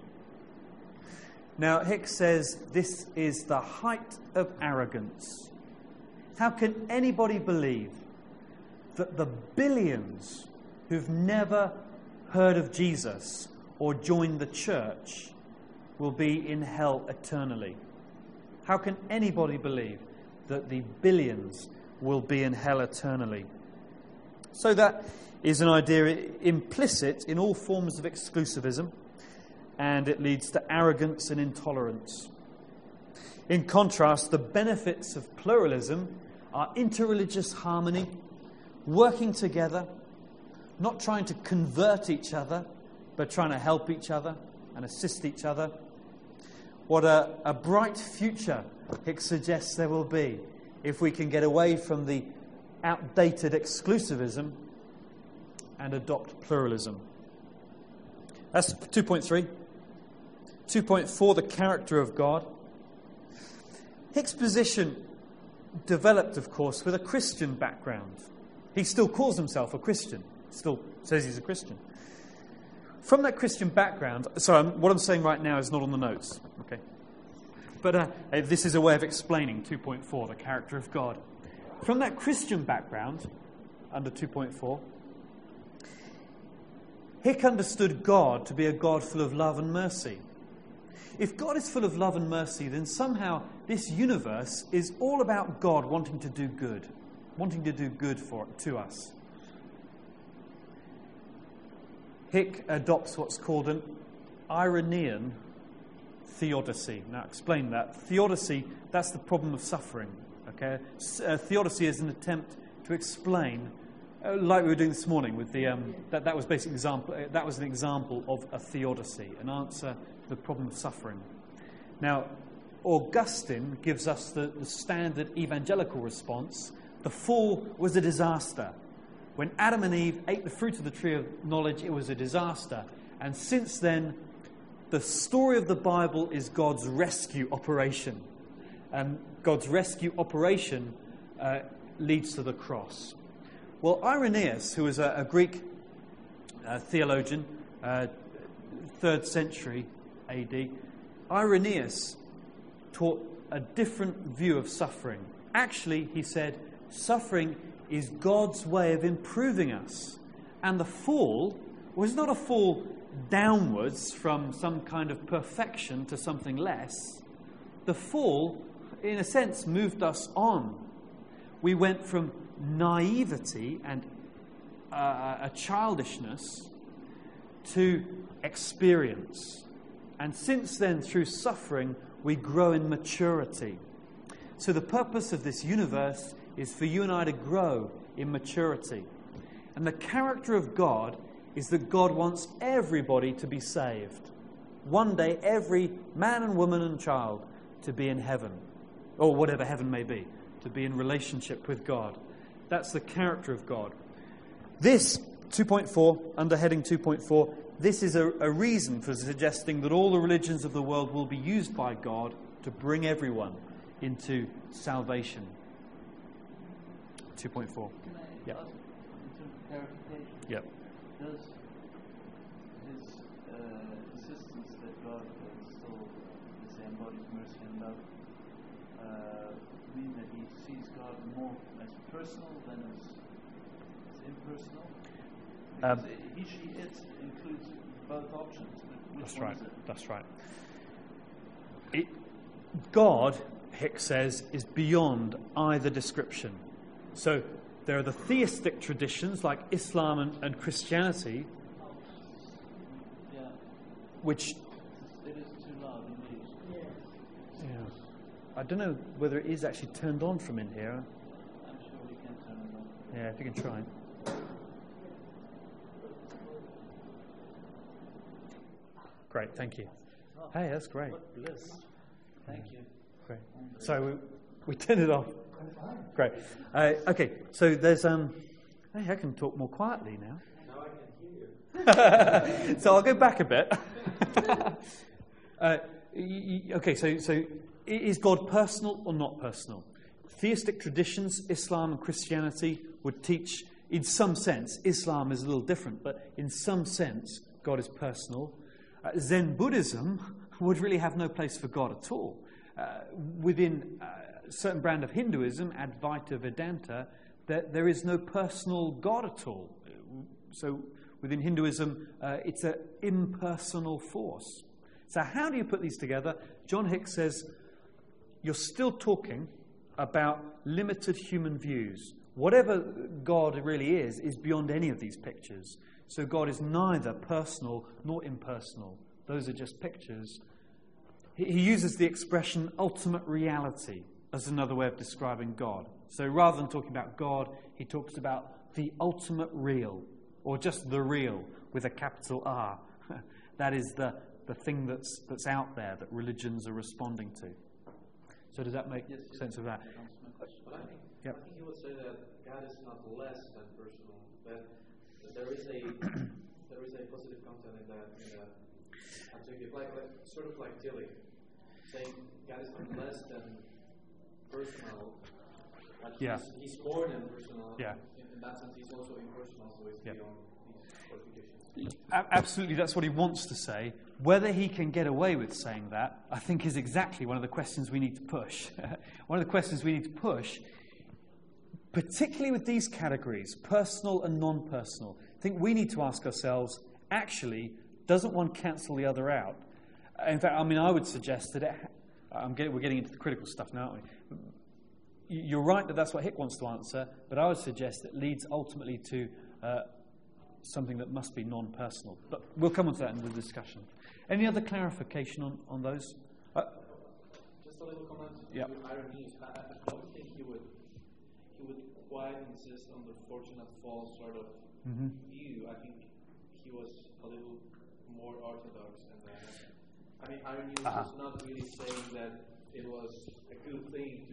Speaker 2: Now, Hick says this is the height of arrogance. How can anybody believe that the billions who've never heard of Jesus or joined the church will be in hell eternally? How can anybody believe that the billions will be in hell eternally? So that is an idea implicit in all forms of exclusivism, and it leads to arrogance and intolerance. In contrast, the benefits of pluralism are interreligious harmony, working together, not trying to convert each other, but trying to help each other and assist each other. What a bright future Hick suggests there will be if we can get away from the outdated exclusivism and adopt pluralism. That's 2.3. 2.4, the character of God. Hick's position developed, of course, with a Christian background. He still calls himself a Christian, still says he's a Christian. From that Christian background, what I'm saying right now is not on the notes, okay? But this is a way of explaining 2.4, the character of God. From that Christian background, under 2.4, Hick understood God to be a God full of love and mercy. If God is full of love and mercy, then somehow this universe is all about God wanting to do good to us. Hick adopts what's called an Irenaean theodicy. Now, explain that. Theodicy, that's the problem of suffering. Okay, theodicy is an attempt to explain, like we were doing this morning with the that was basically example. That was an example of a theodicy, an answer to the problem of suffering. Now, Augustine gives us the standard evangelical response. The fall was a disaster. When Adam and Eve ate the fruit of the tree of knowledge, it was a disaster. And since then, the story of the Bible is God's rescue operation. And God's rescue operation leads to the cross. Well, Irenaeus, who was a Greek theologian, 3rd century AD, Irenaeus taught a different view of suffering. Actually, he said, suffering is God's way of improving us. And the fall was not a fall downwards from some kind of perfection to something less. The fall, in a sense, moved us on. We went from naivety and a childishness to experience. And since then, through suffering, we grow in maturity. So the purpose of this universe is for you and I to grow in maturity. And the character of God is that God wants everybody to be saved. One day, every man and woman and child to be in heaven, or whatever heaven may be, to be in relationship with God. That's the character of God. This, 2.4, under heading 2.4, this is a reason for suggesting that all the religions of the world will be used by God to bring everyone into salvation. 2.4.
Speaker 9: Can I ask in terms of clarification?
Speaker 2: Yep.
Speaker 9: Does his insistence that God still, let's say, embodies mercy and love mean that he sees God more as personal than as impersonal? Because he, she, it includes both options.
Speaker 2: That's right. That's right. God, Hick says, is beyond either description. So there are the theistic traditions like Islam and Christianity, which...
Speaker 9: It is too loud indeed.
Speaker 2: Yeah. I don't know whether it is actually turned on from in here.
Speaker 9: I'm sure we can turn it on.
Speaker 2: Yeah, if you can try. Great, thank you. Hey, that's great.
Speaker 9: What bliss. Thank you.
Speaker 2: Great. So we turned it off. Great. Okay, so there's hey, I can talk more quietly now.
Speaker 3: Now I can hear you.
Speaker 2: So I'll go back a bit. Okay, so is God personal or not personal? Theistic traditions, Islam and Christianity, would teach, in some sense, Islam is a little different, but in some sense, God is personal. Zen Buddhism would really have no place for God at all. Within a certain brand of Hinduism, Advaita Vedanta, there is no personal God at all. So within Hinduism, it's an impersonal force. So how do you put these together? John Hick says, you're still talking about limited human views. Whatever God really is beyond any of these pictures. So God is neither personal nor impersonal. Those are just pictures. He uses the expression ultimate reality as another way of describing God. So rather than talking about God, he talks about the ultimate real, or just the real with a capital R. That is the thing that's out there that religions are responding to. So does that make sense of that?
Speaker 3: But I think he would say that God is not less than personal. That there is a positive content in that adjective, like sort of like Tillich, saying God is not less than personal. But he's more than personal.
Speaker 2: Yeah.
Speaker 3: In that sense, he's also impersonal, so it's beyond these qualifications.
Speaker 2: Absolutely, that's what he wants to say. Whether he can get away with saying that, I think, is exactly one of the questions we need to push. One of the questions we need to push, particularly with these categories, personal and non-personal, I think we need to ask ourselves, actually, doesn't one cancel the other out? In fact, I mean, I would suggest that we're getting into the critical stuff now, aren't we? You're right that that's what Hick wants to answer, but I would suggest it leads ultimately to something that must be non-personal. But we'll come on to that in the discussion. Any other clarification on those?
Speaker 3: Just a little comment.
Speaker 2: Yeah.
Speaker 3: Irony. I don't think he would quite insist on the fortunate fall sort of view. I think he was a little more orthodox than that. I mean, Irenaeus was not really saying that it was a good thing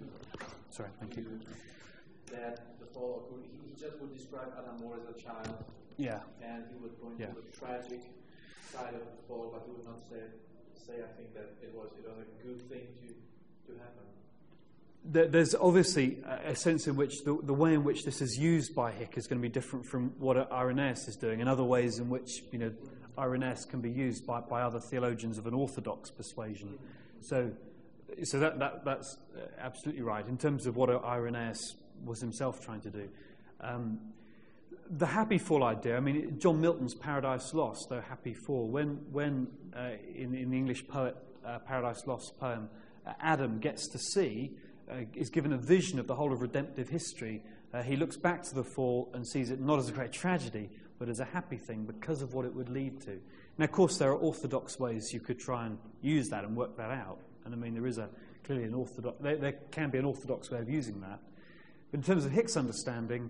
Speaker 3: that the fall occurred. He just would describe Adam more as a child.
Speaker 2: Yeah.
Speaker 3: And he would point to the tragic side of the fall, but he would not say I think that it was a good thing to happen.
Speaker 2: There's obviously a sense in which the way in which this is used by Hick is going to be different from what Irenaeus is doing, and other ways in which Irenaeus can be used by other theologians of an orthodox persuasion. So that's absolutely right in terms of what Irenaeus was himself trying to do. The happy fall idea, I mean, John Milton's Paradise Lost, though happy fall, when in the English poet Paradise Lost poem, Adam gets to see, is given a vision of the whole of redemptive history, he looks back to the fall and sees it not as a great tragedy, but as a happy thing because of what it would lead to. Now, of course, there are orthodox ways you could try and use that and work that out. And I mean, there is clearly an orthodox, there can be an orthodox way of using that. But in terms of Hick's understanding,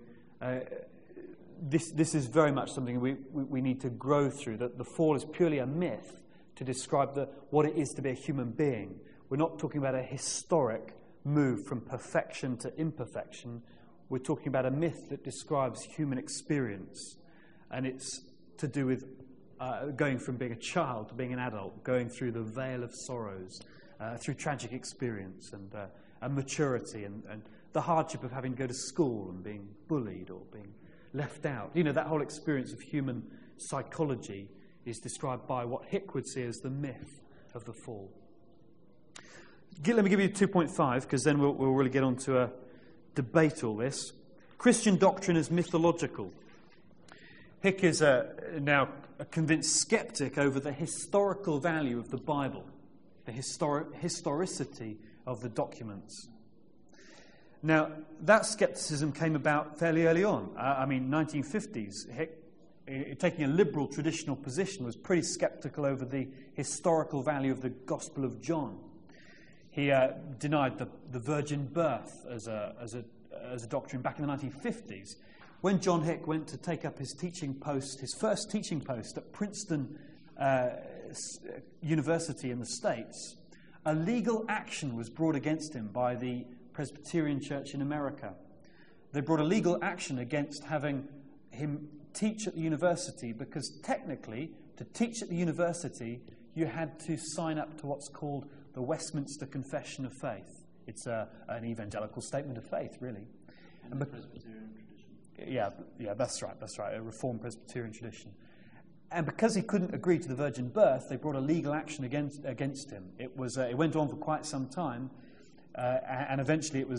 Speaker 2: this is very much something we need to grow through, that the fall is purely a myth to describe what it is to be a human being. We're not talking about a historic move from perfection to imperfection. We're talking about a myth that describes human experience. And it's to do with going from being a child to being an adult, going through the vale of sorrows, through tragic experience and maturity and the hardship of having to go to school and being bullied or being left out. That whole experience of human psychology is described by what Hick would see as the myth of the fall. Let me give you 2.5, because then we'll really get on to debate all this. Christian doctrine is mythological. Hick is now a convinced skeptic over the historical value of the Bible, the historicity of the documents. Now, that skepticism came about fairly early on. 1950s. Hick, taking a liberal traditional position, was pretty skeptical over the historical value of the Gospel of John. He denied the virgin birth as a doctrine back in the 1950s. When John Hick went to take up his teaching post, his first teaching post at Princeton University in the States, a legal action was brought against him by the Presbyterian Church in America. They brought a legal action against having him teach at the university because technically, to teach at the university, you had to sign up to what's called the Westminster Confession of Faith. It's an evangelical statement of faith, really.
Speaker 9: In the Presbyterian tradition.
Speaker 2: Yeah, that's right, a Reformed Presbyterian tradition. And because he couldn't agree to the virgin birth, they brought a legal action against him. It went on for quite some time, and eventually it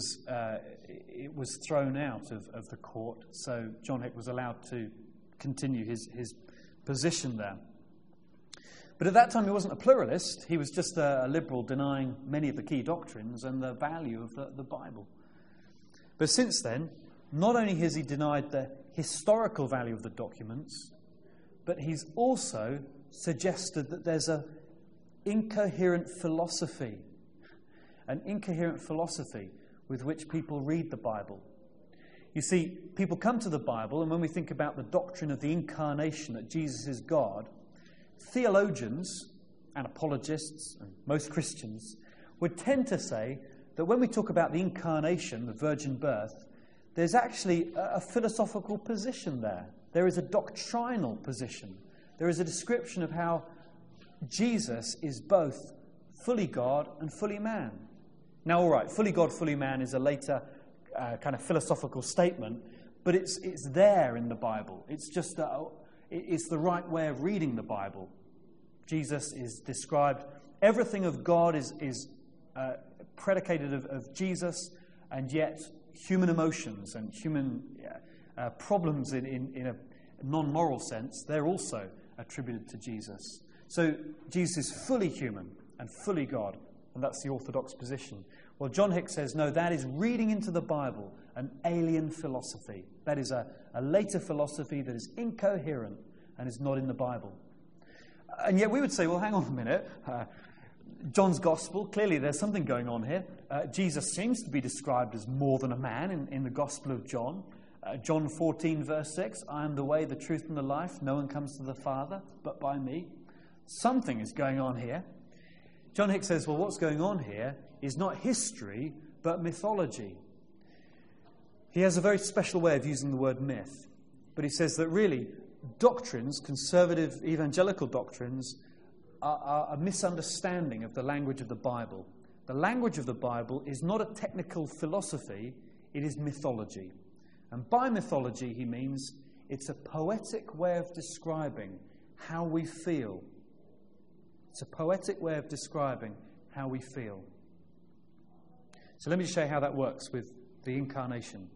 Speaker 2: was thrown out of the court. So John Hick was allowed to continue his position there. But at that time, he wasn't a pluralist. He was just a liberal denying many of the key doctrines and the value of the Bible. But since then, not only has he denied the historical value of the documents, but he's also suggested that there's an incoherent philosophy with which people read the Bible. You see, people come to the Bible, and when we think about the doctrine of the incarnation, that Jesus is God, theologians and apologists, and most Christians, would tend to say that when we talk about the incarnation, the virgin birth, there's actually a philosophical position there. There is a doctrinal position. There is a description of how Jesus is both fully God and fully man. Now, all right, fully God, fully man is a later kind of philosophical statement, but it's there in the Bible. It's just it's the right way of reading the Bible. Jesus is described. Everything of God is predicated of Jesus, and yet human emotions and human problems in a non-moral sense, they're also attributed to Jesus. So Jesus is fully human and fully God and that's the orthodox position. Well, John Hick says, no, that is reading into the Bible an alien philosophy. That is a later philosophy that is incoherent and is not in the Bible. And yet we would say, well, hang on a minute. John's Gospel, clearly there's something going on here. Jesus seems to be described as more than a man in the Gospel of John. John 14, verse 6, I am the way, the truth, and the life. No one comes to the Father but by me. Something is going on here. John Hick says, well, what's going on here is not history, but mythology. He has a very special way of using the word myth. But he says that really, doctrines, conservative evangelical doctrines, are a misunderstanding of the language of the Bible. The language of the Bible is not a technical philosophy, it is mythology. And by mythology, he means it's a poetic way of describing how we feel. It's a poetic way of describing how we feel. So let me show you how that works with the incarnation.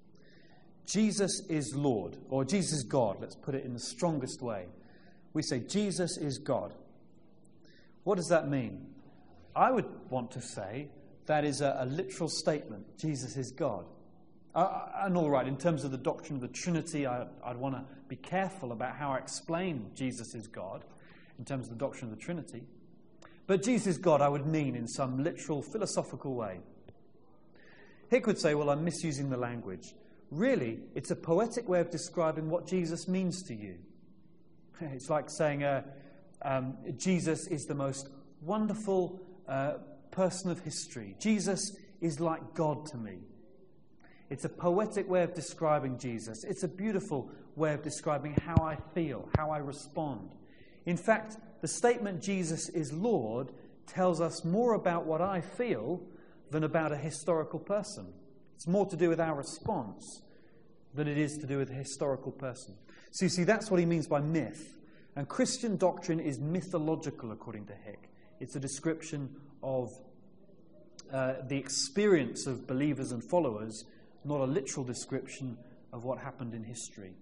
Speaker 2: Jesus is Lord, or Jesus is God. Let's put it in the strongest way. We say Jesus is God. What does that mean? I would want to say that is a literal statement. Jesus is God. And all right, in terms of the doctrine of the Trinity, I'd want to be careful about how I explain Jesus is God in terms of the doctrine of the Trinity. But Jesus is God, I would mean in some literal philosophical way. Hick would say, well, I'm misusing the language. Really, it's a poetic way of describing what Jesus means to you. It's like saying Jesus is the most wonderful person of history. Jesus is like God to me. It's a poetic way of describing Jesus. It's a beautiful way of describing how I feel, how I respond. In fact, the statement Jesus is Lord tells us more about what I feel than about a historical person. It's more to do with our response than it is to do with a historical person. So you see, that's what he means by myth. And Christian doctrine is mythological, according to Hick. It's a description of the experience of believers and followers, not a literal description of what happened in history.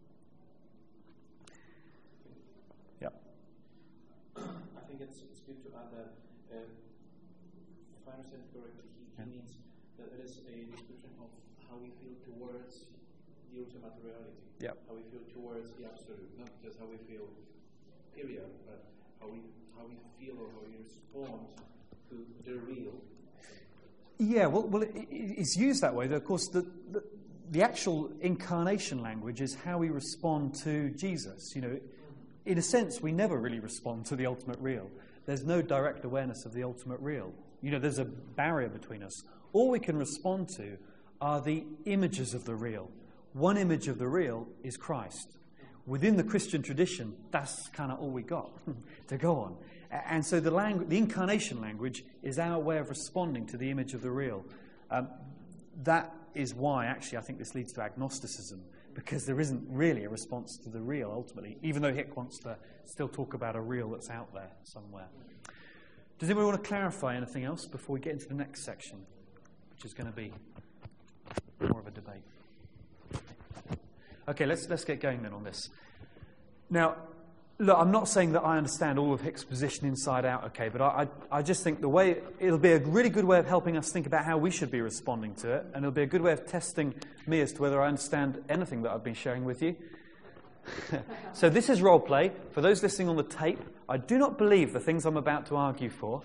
Speaker 2: Yeah.
Speaker 3: I think it's good to add that, if I understand correctly, he means that it is a description of how we feel towards the ultimate reality.
Speaker 2: Yeah.
Speaker 3: How we feel towards the absolute, not just how we feel, period, but how we feel or how we respond to the real.
Speaker 2: Yeah, well, it's used that way. Though, of course, the actual incarnation language is how we respond to Jesus. You know, in a sense, we never really respond to the ultimate real. There's no direct awareness of the ultimate real. You know, there's a barrier between us. All we can respond to are the images of the real. One image of the real is Christ. Within the Christian tradition, that's kind of all we got to go on. And so the incarnation language is our way of responding to the image of the real. That is why, actually, I think this leads to agnosticism, because there isn't really a response to the real, ultimately, even though Hick wants to still talk about a real that's out there somewhere. Does anybody want to clarify anything else before we get into the next section, which is going to be more of a debate? Okay, let's get going then on this. Now, look, I'm not saying that I understand all of Hick's position inside out, okay, but I just think it'll be a really good way of helping us think about how we should be responding to it, and it'll be a good way of testing me as to whether I understand anything that I've been sharing with you. So this is role play. For those listening on the tape, I do not believe the things I'm about to argue for.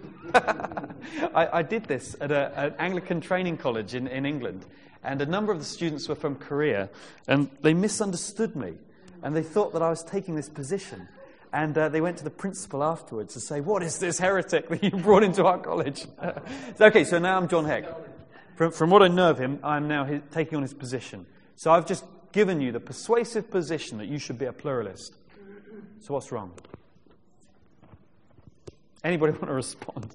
Speaker 2: I did this at an Anglican training college in England, and a number of the students were from Korea, and they misunderstood me, and they thought that I was taking this position. And they went to the principal afterwards to say, what is this heretic that you brought into our college? Okay, so now I'm John Hick. From what I know of him, I'm now taking on his position. So I've just given you the persuasive position that you should be a pluralist. So what's wrong? Anybody want to respond?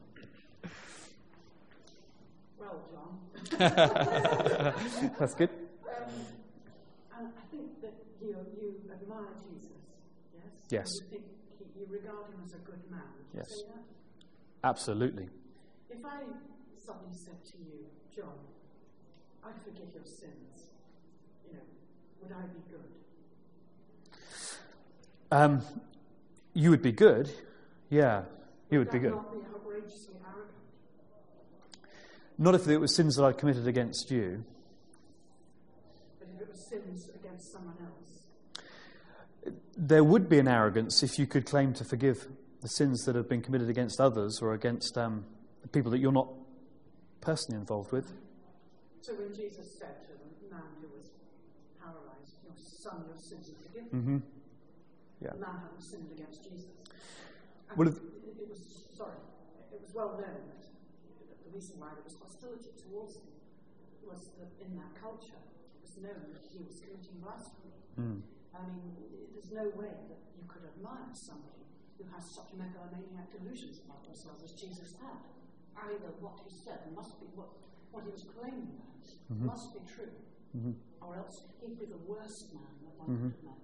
Speaker 7: Well, John.
Speaker 2: That's good.
Speaker 7: I think that you admire Jesus, yes?
Speaker 2: Yes.
Speaker 7: You think you regard him as a good man. Would
Speaker 2: Yes.
Speaker 7: you say that?
Speaker 2: Absolutely.
Speaker 7: If I suddenly said to you, John, I forgive your sins, would I be good?
Speaker 2: You would be good, yeah. He would be good.
Speaker 7: Not be outrageously arrogant.
Speaker 2: Not if it was sins that I'd committed against you.
Speaker 7: But if it was sins against someone else.
Speaker 2: There would be an arrogance if you could claim to forgive the sins that have been committed against others or against people that you're not personally involved with.
Speaker 7: So when Jesus said to the man who was paralyzed, "Your son, your sins are forgiven,"
Speaker 2: Mm-hmm. Yeah.
Speaker 7: the man hadn't sinned against Jesus. And
Speaker 2: Well,
Speaker 7: it was well known that the reason why there was hostility towards him was that in that culture it was known that he was committing blasphemy. I mean, there's no way that you could admire somebody who has such megalomaniac delusions about themselves as Jesus had. Either what he said must be what he was claiming must be true, or else he'd be the worst man that one could have met.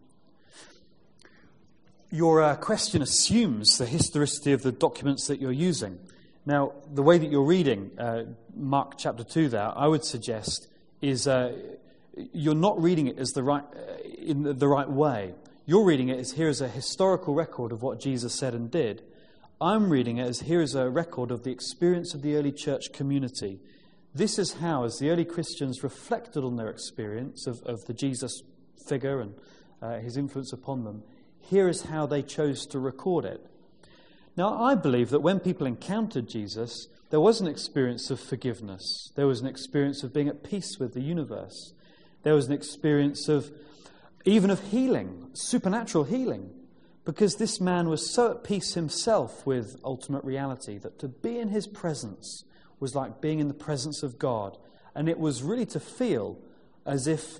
Speaker 2: Your question assumes the historicity of the documents that you're using. Now, the way that you're reading Mark chapter 2 there, I would suggest, is you're not reading it as in the right way. You're reading it as here is a historical record of what Jesus said and did. I'm reading it as here is a record of the experience of the early church community. This is how, as the early Christians reflected on their experience of the Jesus figure and his influence upon them, here is how they chose to record it. Now, I believe that when people encountered Jesus, there was an experience of forgiveness. There was an experience of being at peace with the universe. There was an experience of even of healing, supernatural healing, because this man was so at peace himself with ultimate reality that to be in his presence was like being in the presence of God. And it was really to feel as if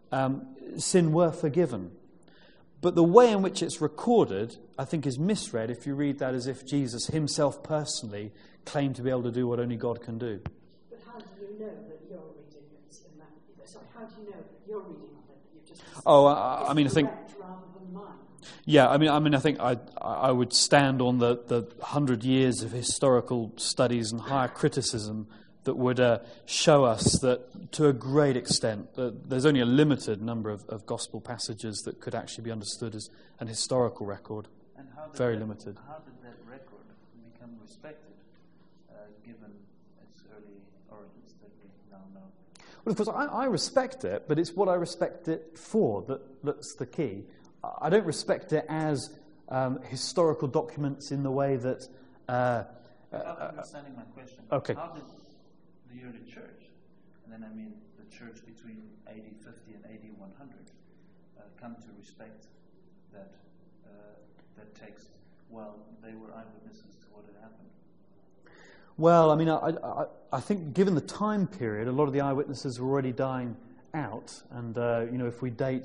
Speaker 2: sin were forgiven. But the way in which it's recorded, I think, is misread if you read that as if Jesus himself personally claimed to be able to do what only God can do.
Speaker 7: But how do you know that you're reading it in that? Sorry, how do you know that you're reading of it? That you've just
Speaker 2: I mean, I think.
Speaker 7: Rather than mine.
Speaker 2: Yeah, I mean, I think I would stand on the 100 years of historical studies and higher criticism that would show us that, to a great extent, there's only a limited number of gospel passages that could actually be understood as an historical record.
Speaker 9: And
Speaker 2: very limited.
Speaker 9: How did that record become respected, given its early origins that we now know?
Speaker 2: Well, of course, I respect it, but it's what I respect it for that's the key. I don't respect it as historical documents in the way that...
Speaker 9: Without understanding my question,
Speaker 2: okay.
Speaker 9: How did the early church, and then I mean the church between AD 50 and AD 100, come to respect that text while they were eyewitnesses to what had happened?
Speaker 2: Well, I mean, I think given the time period, a lot of the eyewitnesses were already dying out, and if we date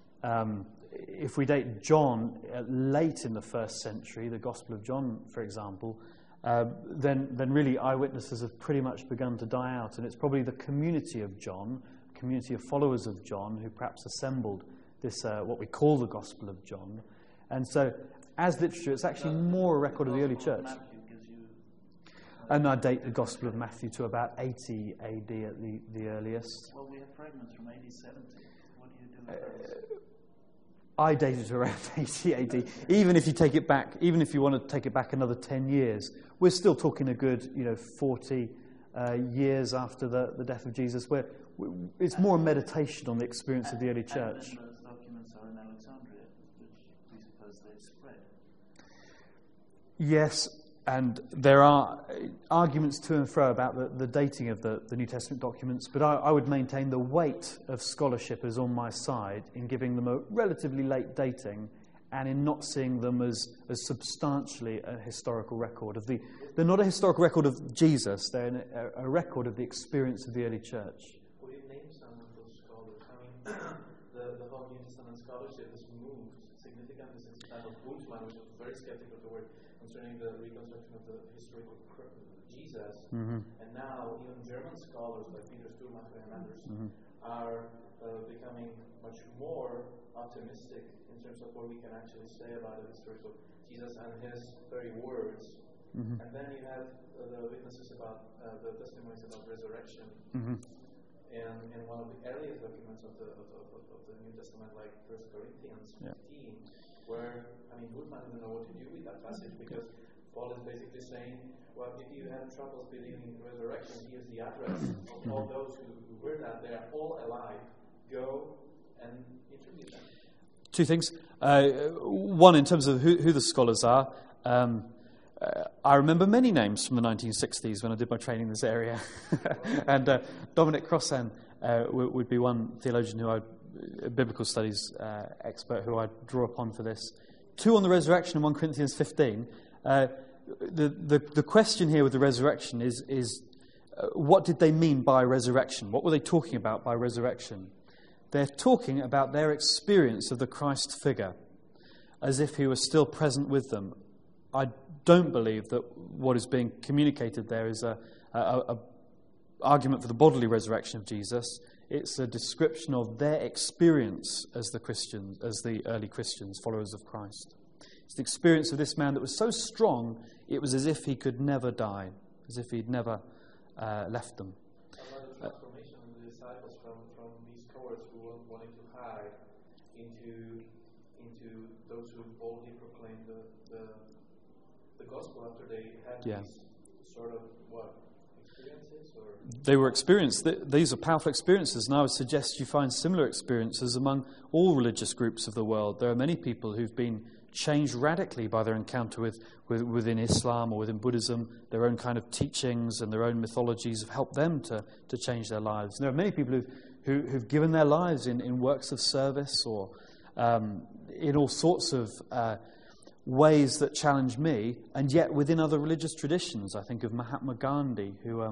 Speaker 2: John late in the first century, the Gospel of John, for example, then really eyewitnesses have pretty much begun to die out, and it's probably the community of John, community of followers of John, who perhaps assembled this what we call the Gospel of John. And so, as literature, it's actually more a record of the early church. And I date the Gospel of Matthew to about 80 AD at the earliest.
Speaker 9: Well, we have fragments from AD 70. What do you do with those?
Speaker 2: I date it around 80 AD. Even if you want to take it back another 10 years, we're still talking a good 40 years after the death of Jesus, where it's more a meditation on the experience of the early church.
Speaker 9: And those documents are in Alexandria, which we suppose they spread.
Speaker 2: Yes, and there are arguments to and fro about the dating of the New Testament documents, but I would maintain the weight of scholarship is on my side in giving them a relatively late dating and in not seeing them as substantially a historical record of they're not a historical record of Jesus, they're a record of the experience of the early church.
Speaker 3: Would you name some of those scholars? I mean, the whole New Testament scholarship has moved significantly since the time of Bultmann, which was very skeptical toward concerning the reconstruction of the historical Jesus. Mm-hmm. And now even German scholars like Peter Sturmacher and others are becoming much more optimistic in terms of what we can actually say about the historical Jesus and his very words. Mm-hmm. And then you have the witnesses about the testimonies about resurrection. Mm-hmm. And in one of the earliest documents of the New Testament, like 1 Corinthians 15, where, I mean, Bultmann didn't know what to do with that passage because Paul is basically saying, well, if you have troubles believing in resurrection, here's the address of all those who were that. They are all alive. Go and introduce them.
Speaker 2: Two things. One, in terms of who the scholars are, I remember many names from the 1960s when I did my training in this area. And Dominic Crossan would be one theologian a biblical studies expert who I draw upon for this. Two on the resurrection in 1 Corinthians 15. The question here with the resurrection is what did they mean by resurrection? What were they talking about by resurrection? They're talking about their experience of the Christ figure as if he was still present with them. I don't believe that what is being communicated there is a argument for the bodily resurrection of Jesus. It's a description of their experience as the early Christians, followers of Christ. It's the experience of this man that was so strong, it was as if he could never die, as if he'd never left them.
Speaker 3: About the transformation of the disciples from these cowards who were wanting to hide into those who boldly proclaim the gospel after they had these sort of experiences? Or?
Speaker 2: They were experienced. These are powerful experiences, and I would suggest you find similar experiences among all religious groups of the world. There are many people who've been changed radically by their encounter within Islam or within Buddhism. Their own kind of teachings and their own mythologies have helped them to change their lives. And there are many people who've given their lives in works of service or in all sorts of ways that challenge me, and yet within other religious traditions. I think of Mahatma Gandhi, who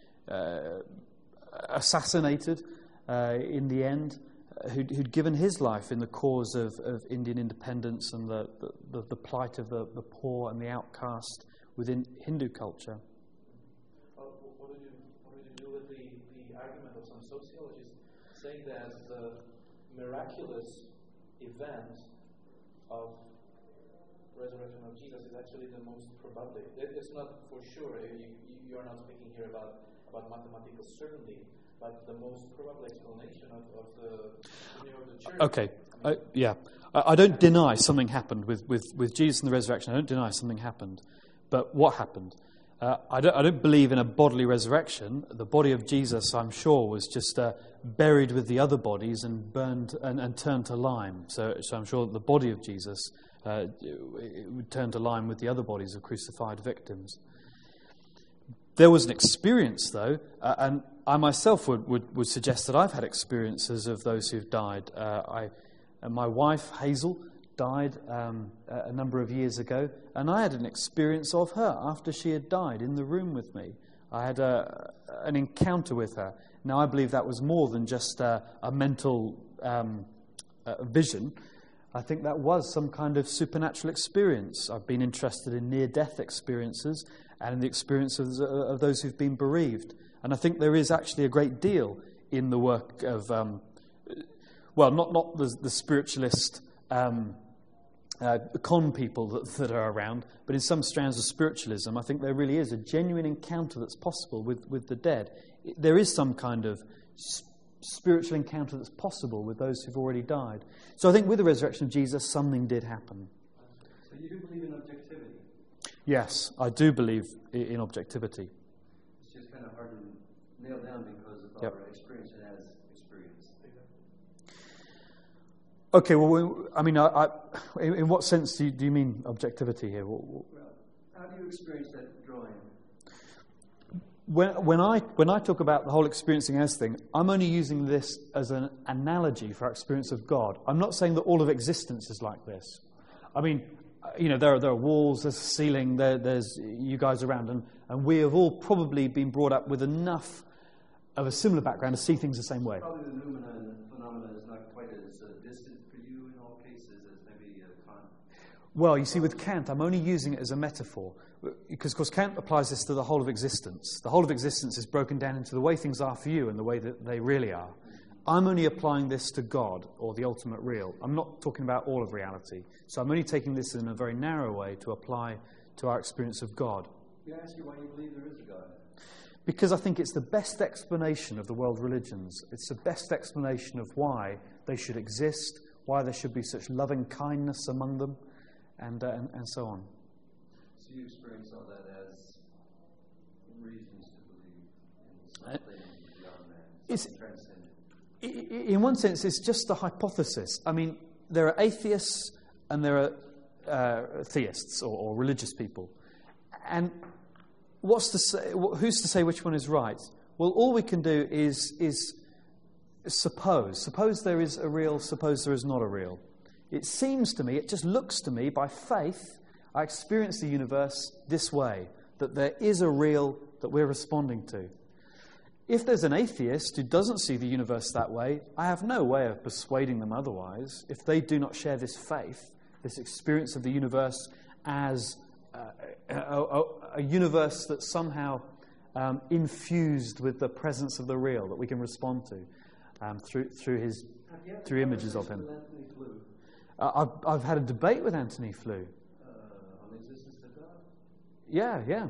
Speaker 2: assassinated in the end, who'd given his life in the cause of Indian independence and the plight of the poor and the outcast within Hindu culture.
Speaker 3: What do you do with the argument of some sociologists saying that the miraculous event of resurrection of Jesus is actually the most probable? It's not for sure. You are not speaking here about mathematical certainty, but the most probable explanation of the church.
Speaker 2: Okay, I don't deny something happened with Jesus and the resurrection. I don't deny something happened, but what happened? I don't believe in a bodily resurrection. The body of Jesus, I'm sure, was just buried with the other bodies and burned and turned to lime. So I'm sure that the body of Jesus it would turn to lime with the other bodies of crucified victims. There was an experience, though, and I myself would suggest that I've had experiences of those who've died. My wife, Hazel, died a number of years ago, and I had an experience of her after she had died in the room with me. I had an encounter with her. Now, I believe that was more than just a mental vision. I think that was some kind of supernatural experience. I've been interested in near-death experiences and in the experiences of those who've been bereaved. And I think there is actually a great deal in the work of, not the spiritualist con people that are around, but in some strands of spiritualism, I think there really is a genuine encounter that's possible with the dead. There is some kind of spiritual encounter that's possible with those who've already died. So I think with the resurrection of Jesus, something did happen.
Speaker 5: So you do believe in objectivity?
Speaker 2: Yes, I do believe in objectivity.
Speaker 5: It's just kind of hard to nail down because of our experience as experience.
Speaker 2: Okay, well, I mean, in what sense do you mean objectivity here?
Speaker 5: Well, how do you experience that drawing?
Speaker 2: When I talk about the whole experiencing as thing, I'm only using this as an analogy for our experience of God. I'm not saying that all of existence is like this. I mean, there are walls, there's a ceiling, there's you guys around, and we have all probably been brought up with enough of a similar background to see things the same way.
Speaker 5: Probably the phenomena is not quite as distant for you in all cases as maybe Kant.
Speaker 2: Well, you see, with Kant, I'm only using it as a metaphor. Because, of course, Kant applies this to the whole of existence. The whole of existence is broken down into the way things are for you and the way that they really are. I'm only applying this to God, or the ultimate real. I'm not talking about all of reality. So I'm only taking this in a very narrow way to apply to our experience of God.
Speaker 5: Can I ask you why you believe there is a God?
Speaker 2: Because I think it's the best explanation of the world religions. It's the best explanation of why they should exist, why there should be such loving kindness among them, and so on.
Speaker 5: So So you experience all that as reasons to believe in something beyond that, something transcendent.
Speaker 2: In one sense, it's just a hypothesis. I mean, there are atheists and there are theists or religious people. And who's to say which one is right? Well, all we can do is suppose. Suppose there is a real, suppose there is not a real. It seems to me, it just looks to me, by faith, I experience the universe this way, that there is a real that we're responding to. If there's an atheist who doesn't see the universe that way, I have no way of persuading them otherwise. If they do not share this faith, this experience of the universe as a universe that's somehow infused with the presence of the real that we can respond to through images of him. I've had a debate with Anthony Flew.
Speaker 5: On the existence of God?
Speaker 2: Yeah.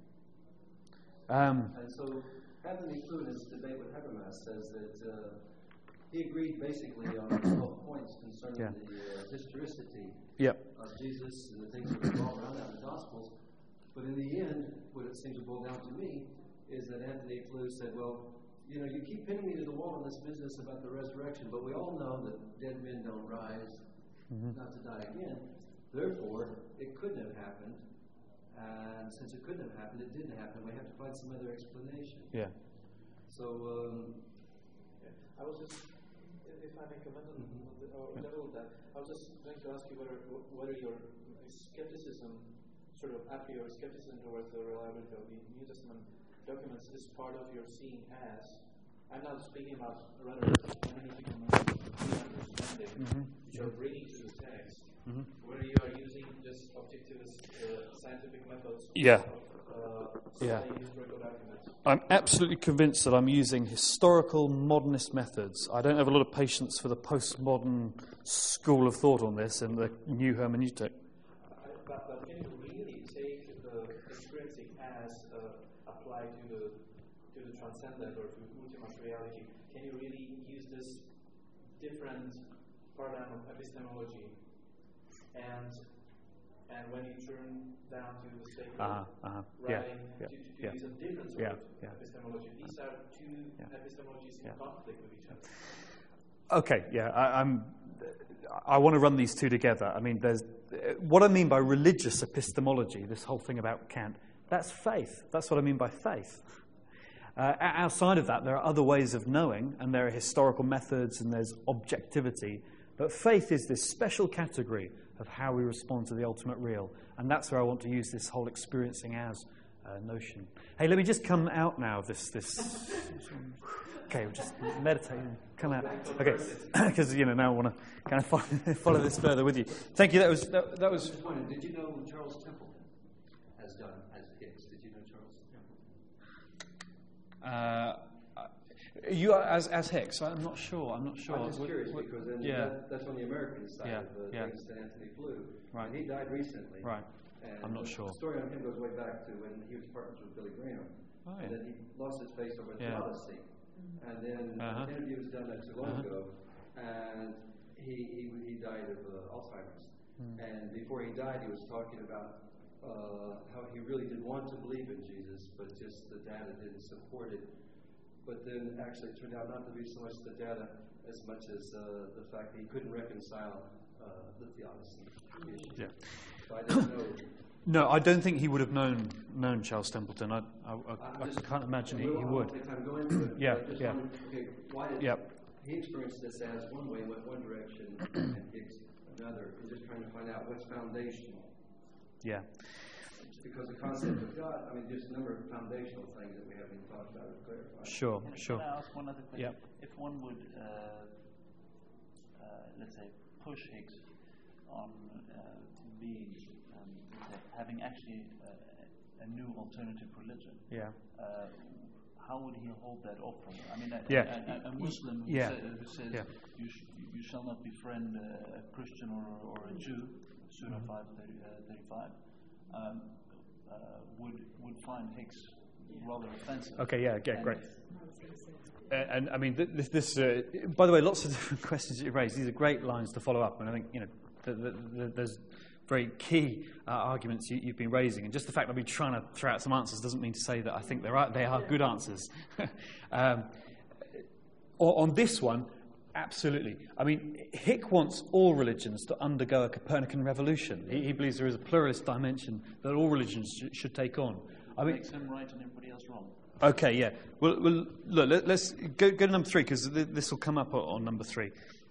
Speaker 5: And so Anthony Flew in his debate with Habermas says that he agreed basically on 12 points concerning the historicity of Jesus and the things that revolve around that in the Gospels. But in the end, what it seems to boil down to me is that Anthony Flew said, well, you know, you keep pinning me to the wall in this business about the resurrection, but we all know that dead men don't rise, not to die again. Therefore, it couldn't have happened. And since it couldn't have happened, it didn't happen. We have to find some other explanation.
Speaker 2: Yeah.
Speaker 5: So,
Speaker 3: I was just, if I may comment on the level of that, I was just going to ask you whether your skepticism, sort of a priori skepticism towards the reliability of the New Testament documents, is part of your seeing as. I'm not speaking about rather analytical understanding, which you're bringing to the text. Whether you are using just objectivist scientific methods. Historical documents.
Speaker 2: I'm absolutely convinced that I'm using historical modernist methods. I don't have a lot of patience for the postmodern school of thought on this and the new hermeneutic.
Speaker 3: But can you really take the experiencing as applied to the transcendent or to ultimate reality? Can you really use this different paradigm of epistemology and when you turn down to the sacred writing to use a different sort of epistemology? These are two epistemologies in conflict with each other.
Speaker 2: Okay, I want to run these two together. I mean, there's what I mean by religious epistemology, this whole thing about Kant, that's faith. That's what I mean by faith. Outside of that, there are other ways of knowing, and there are historical methods, and there's objectivity. But faith is this special category of how we respond to the ultimate real. And that's where I want to use this whole experiencing as notion. Hey, let me just come out now of this. Okay, we'll just meditate and come out. Okay, because, now I want to kind of follow this further with you. Thank you. That was.
Speaker 5: Did you know Charles Templeton has done as Hicks? Did you know Charles Templeton?
Speaker 2: You are as Hicks? I'm not sure.
Speaker 5: I'm just curious because that's on the American side of things that Anthony Flew.
Speaker 2: Right.
Speaker 5: And he died recently.
Speaker 2: Right.
Speaker 5: And
Speaker 2: I'm not sure.
Speaker 5: The story on him goes way back to when he was partners with Billy Graham.
Speaker 2: Oh, yeah.
Speaker 5: And then he lost his face over theodicy. And then an interview was done not too long ago, and he died of Alzheimer's. And before he died, he was talking about how he really did want to believe in Jesus, but just the data didn't support it. But then actually it turned out not to be so much the data as much as the fact that he couldn't reconcile the theodicy issue. Yeah. So I don't know.
Speaker 2: No, I don't think he would have known Charles Templeton. I can't imagine he would.
Speaker 5: I'm going to it. Why did he experience this as one way, went one direction, and Hicks another? I'm just trying to find out what's foundational.
Speaker 2: Yeah.
Speaker 5: Because the concept of God, there's a number of foundational things that we haven't even talked about or clarified.
Speaker 2: Sure.
Speaker 9: Can I ask one other question?
Speaker 2: Yep.
Speaker 9: If one would, let's say, push Hicks on being, having actually a new alternative religion, how would he hold that off from you? A Muslim who says you shall not befriend a Christian or a Jew, Surah 5:35. Would find Hicks rather offensive.
Speaker 2: Okay, great. And this by the way, lots of different questions that you raised. These are great lines to follow up, and I think there's very key arguments you've been raising. And just the fact that I've been trying to throw out some answers doesn't mean to say that I think they are good answers. On this one, absolutely. I mean, Hick wants all religions to undergo a Copernican revolution. He believes there is a pluralist dimension that all religions should take on.
Speaker 9: I mean, makes him right and everybody else wrong.
Speaker 2: Okay, yeah. Well look, let's go to number 3, because this will come up on number 3.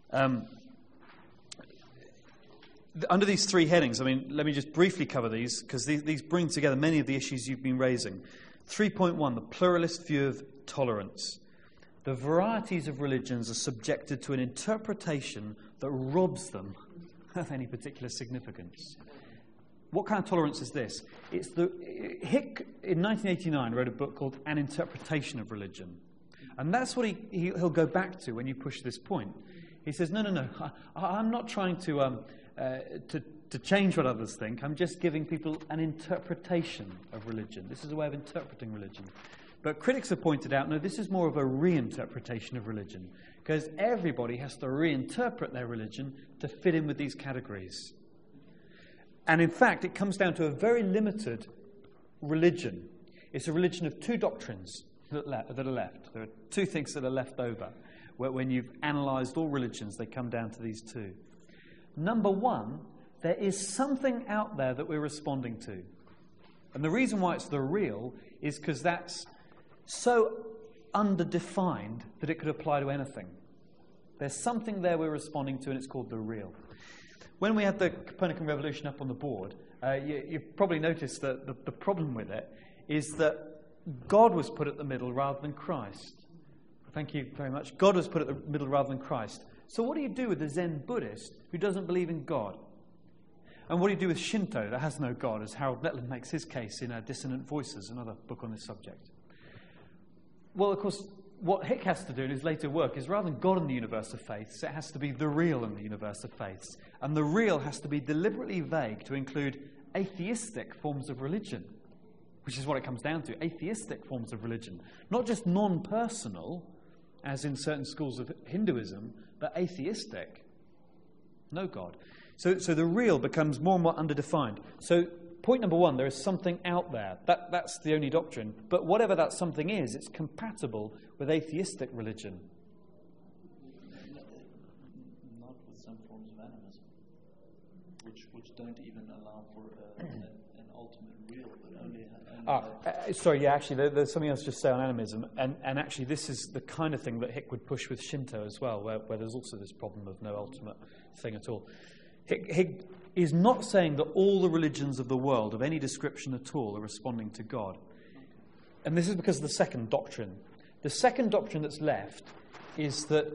Speaker 2: Under these 3 headings, I mean, let me just briefly cover these, because these bring together many of the issues you've been raising. 3.1, the pluralist view of tolerance. The varieties of religions are subjected to an interpretation that robs them of any particular significance. What kind of tolerance is this? Hick, in 1989, wrote a book called An Interpretation of Religion. And that's what he'll go back to when you push this point. He says, no, I'm not trying to change what others think. I'm just giving people an interpretation of religion. This is a way of interpreting religion. But critics have pointed out, no, this is more of a reinterpretation of religion, because everybody has to reinterpret their religion to fit in with these categories. And in fact, it comes down to a very limited religion. It's a religion of 2 doctrines that are left. There are 2 things that are left over. When you've analysed all religions, they come down to these 2. Number 1, there is something out there that we're responding to. And the reason why it's the real is because that's so underdefined that it could apply to anything. There's something there we're responding to, and it's called the real. When we had the Copernican revolution up on the board, you've probably noticed that the problem with it is that God was put at the middle rather than Christ. Thank you very much. God was put at the middle rather than Christ. So what do you do with the Zen Buddhist who doesn't believe in God? And what do you do with Shinto that has no God, as Harold Netland makes his case in Dissonant Voices, another book on this subject? Well, of course, what Hick has to do in his later work is, rather than God in the universe of faiths, it has to be the real in the universe of faiths. And the real has to be deliberately vague to include atheistic forms of religion, which is what it comes down to, atheistic forms of religion. Not just non-personal, as in certain schools of Hinduism, but atheistic. No God. So the real becomes more and more underdefined. So point number 1, there is something out there. That's the only doctrine. But whatever that something is, it's compatible with atheistic religion.
Speaker 9: Not with some forms of animism, which don't even allow for an ultimate real, but only...
Speaker 2: Sorry, yeah, actually, there's something else to just say on animism. And actually, this is the kind of thing that Hick would push with Shinto as well, where there's also this problem of no ultimate thing at all. Hick is not saying that all the religions of the world, of any description at all, are responding to God. And this is because of the second doctrine. The second doctrine that's left is that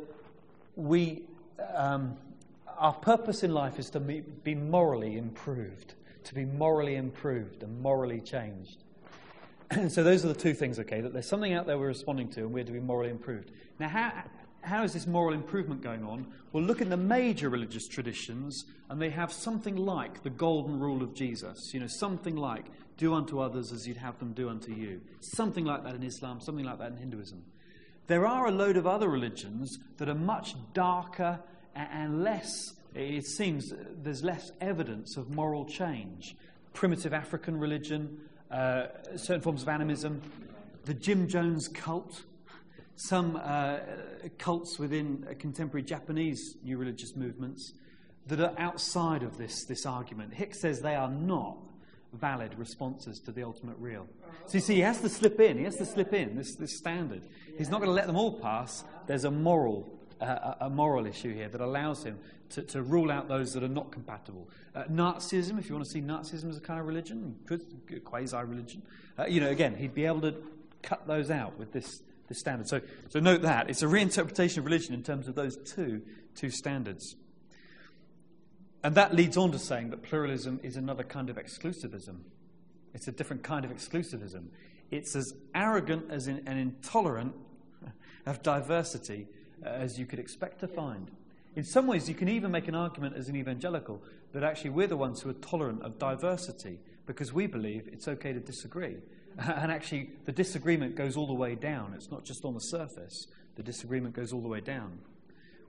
Speaker 2: our purpose in life is to be morally improved, and morally changed. So those are the 2 things, okay, that there's something out there we're responding to, and we're to be morally improved. Now, how is this moral improvement going on? Well, look in the major religious traditions, and they have something like the golden rule of Jesus. Something like, do unto others as you'd have them do unto you. Something like that in Islam, something like that in Hinduism. There are a load of other religions that are much darker and less, it seems, there's less evidence of moral change. Primitive African religion, certain forms of animism, the Jim Jones cult, some cults within contemporary Japanese new religious movements that are outside of this argument. Hick says they are not valid responses to the ultimate real. So you see, he has to slip in this standard. He's not going to let them all pass. There's a moral issue here that allows him to rule out those that are not compatible. Nazism, if you want to see Nazism as a kind of religion, quasi-religion, again, he'd be able to cut those out with this standard. So note that. It's a reinterpretation of religion in terms of those two standards. And that leads on to saying that pluralism is another kind of exclusivism. It's a different kind of exclusivism. It's as arrogant and intolerant of diversity as you could expect to find. In some ways, you can even make an argument as an evangelical that actually we're the ones who are tolerant of diversity because we believe it's okay to disagree. And actually, the disagreement goes all the way down. It's not just on the surface. The disagreement goes all the way down.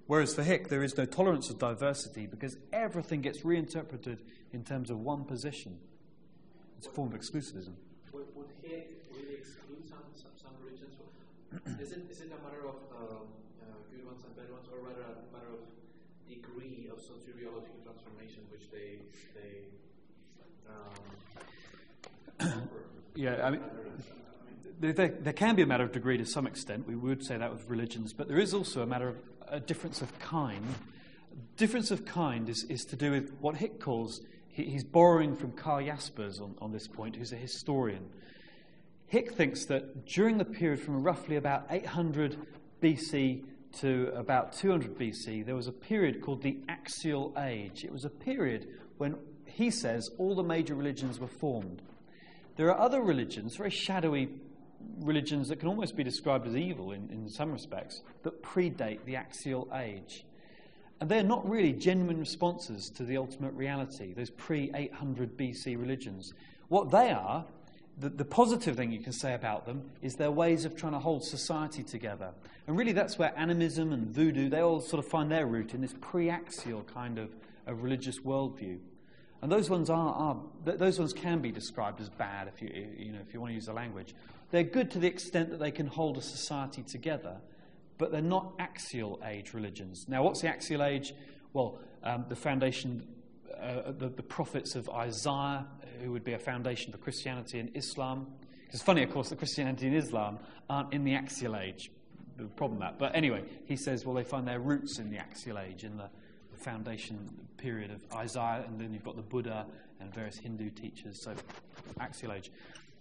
Speaker 2: Whereas for Hick, there is no tolerance of diversity because everything gets reinterpreted in terms of one position. It's a form of exclusivism.
Speaker 3: Would Hick really exclude some religions? Is it a matter of good ones and bad ones, or rather a matter of degree of soteriological transformation which they
Speaker 2: yeah, I mean, there can be a matter of degree to some extent. We would say that with religions, but there is also a matter of a difference of kind. Difference of kind is to do with what Hick calls, he's borrowing from Karl Jaspers on this point, who's a historian. Hick thinks that during the period from roughly about 800 BC to about 200 BC, there was a period called the Axial Age. It was a period when, he says, all the major religions were formed. There are other religions, very shadowy religions that can almost be described as evil in some respects, that predate the Axial Age. And they're not really genuine responses to the ultimate reality, those pre-800 BC religions. What they are, the positive thing you can say about them, is their ways of trying to hold society together. And really that's where animism and voodoo, they all sort of find their root in this pre-axial kind of religious worldview. And those ones those ones can be described as bad if you want to use the language. They're good to the extent that they can hold a society together, but they're not axial age religions. Now, what's the axial age? Well, the foundation, the prophets of Isaiah, who would be a foundation for Christianity and Islam. It's funny, of course, that Christianity and Islam aren't in the axial age. The problem that. But anyway, he says, well, they find their roots in the axial age, in the foundation period of Isaiah, and then you've got the Buddha and various Hindu teachers, so axial age.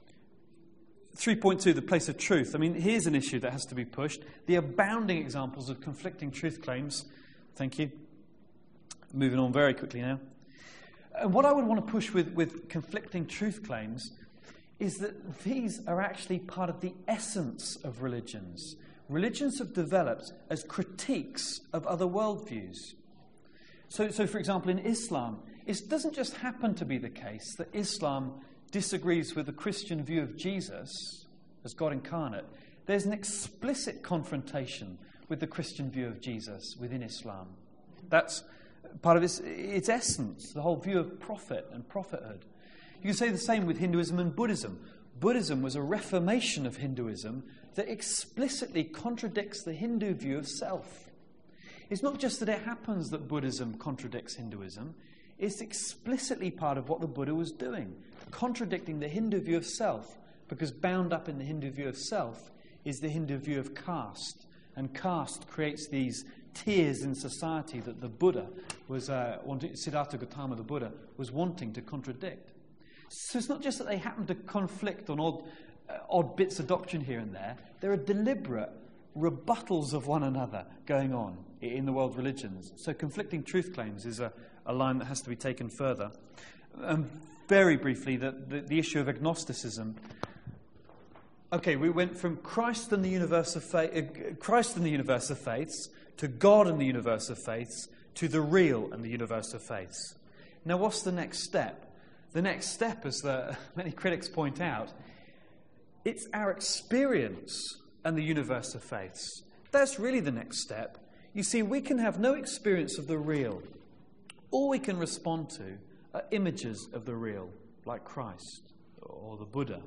Speaker 2: 3.2, the place of truth. I mean, here's an issue that has to be pushed. The abounding examples of conflicting truth claims. Thank you. Moving on very quickly now. And what I would want to push with conflicting truth claims is that these are actually part of the essence of religions. Religions have developed as critiques of other worldviews. So for example, in Islam, it doesn't just happen to be the case that Islam disagrees with the Christian view of Jesus as God incarnate. There's an explicit confrontation with the Christian view of Jesus within Islam. That's part of its essence, the whole view of prophet and prophethood. You can say the same with Hinduism and Buddhism. Buddhism was a reformation of Hinduism that explicitly contradicts the Hindu view of self. It's not just that it happens that Buddhism contradicts Hinduism, it's explicitly part of what the Buddha was doing, contradicting the Hindu view of self, because bound up in the Hindu view of self is the Hindu view of caste. And caste creates these tiers in society that the Buddha was Siddhartha Gautama, the Buddha, was wanting to contradict. So it's not just that they happen to conflict on odd bits of doctrine here and there. There are deliberate rebuttals of one another going on in the world religions. So conflicting truth claims is a line that has to be taken further. Very briefly, the issue of agnosticism. Okay, we went from Christ and the universe of faiths to God and the universe of faiths to the real and the universe of faiths. Now, what's the next step? The next step, as many critics point out, it's our experience and the universe of faiths. That's really the next step. You see, we can have no experience of the real. All we can respond to are images of the real, like Christ or the Buddha.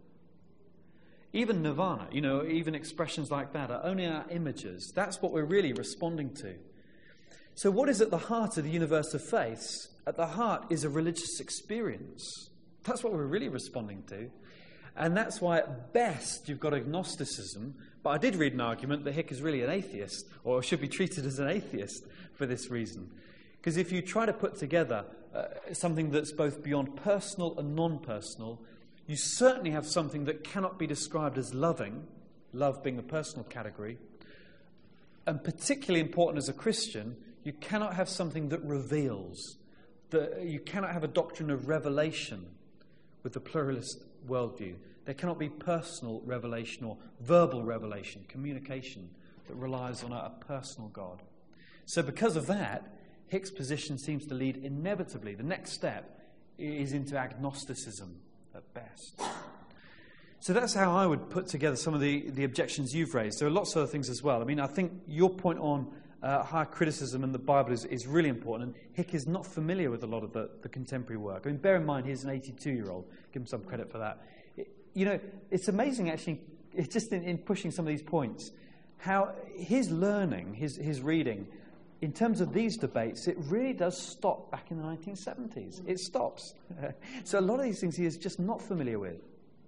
Speaker 2: Even nirvana, even expressions like that are only our images. That's what we're really responding to. So what is at the heart of the universe of faiths? At the heart is a religious experience. That's what we're really responding to. And that's why at best you've got agnosticism. But I did read an argument that Hick is really an atheist, or should be treated as an atheist for this reason. Because if you try to put together something that's both beyond personal and non-personal, you certainly have something that cannot be described as loving, love being a personal category, and particularly important as a Christian, you cannot have something that reveals. You cannot have a doctrine of revelation with the pluralist worldview. There cannot be personal revelation or verbal revelation, communication that relies on a personal God. So because of that, Hick's position seems to lead inevitably. The next step is into agnosticism at best. So that's how I would put together some of the objections you've raised. There are lots of other things as well. I mean, I think your point on higher criticism and the Bible is really important. And Hick is not familiar with a lot of the contemporary work. I mean, bear in mind, he's an 82-year-old. Give him some credit for that. It's amazing, actually, just in pushing some of these points, how his learning, his reading, in terms of these debates, it really does stop back in the 1970s. It stops. So a lot of these things he is just not familiar with.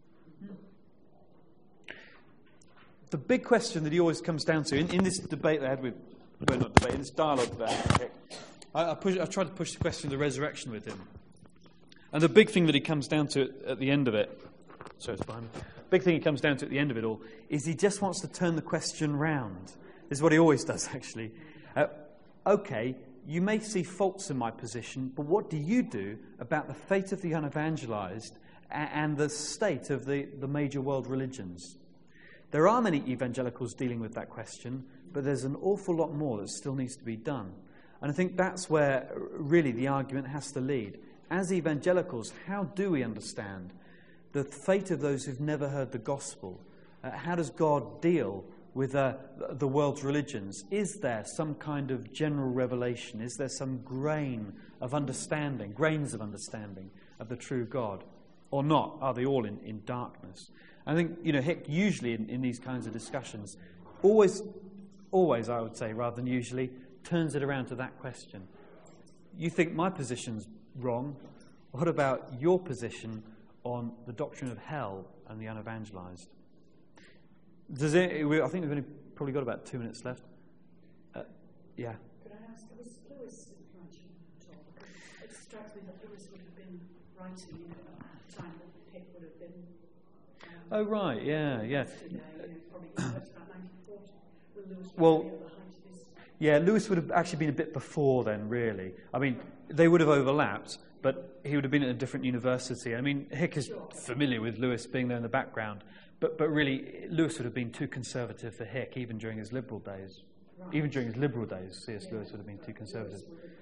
Speaker 2: The big question that he always comes down to, in this debate they had with, well, not debate, in this dialogue that I tried to push the question of the resurrection with him. And the big thing that he comes down to at the end of it, sorry, it's behind me. Big thing he comes down to at the end of it all is he just wants to turn the question round. This is what he always does, actually. Okay, you may see faults in my position, but what do you do about the fate of the unevangelized and the state of the major world religions? There are many evangelicals dealing with that question, but there's an awful lot more that still needs to be done. And I think that's where really the argument has to lead. As evangelicals, how do we understand the fate of those who've never heard the gospel? How does God deal with the world's religions? Is there some kind of general revelation? Is there some grains of understanding of the true God? Or not? Are they all in darkness? I think, Hick usually in these kinds of discussions, always I would say, rather than usually, turns it around to that question. You think my position's wrong? What about your position on the doctrine of hell and the unevangelized? I think we've only probably got about 2 minutes left. Yeah.
Speaker 7: Could I ask, was Lewis influential at all? It strikes me that Lewis would have been writing at the time that Hick would have been.
Speaker 2: Oh, right, yeah.
Speaker 7: Probably about 1940. Lewis
Speaker 2: well,
Speaker 7: be at the height of his...
Speaker 2: Yeah, Lewis would have actually been a bit before then, really. I mean, they would have overlapped, but he would have been at a different university. I mean, Hick is familiar with Lewis being there in the background, but really, Lewis would have been too conservative for Hick, even during his liberal days. Right. Even during his liberal days, C.S. Lewis would have been too conservative.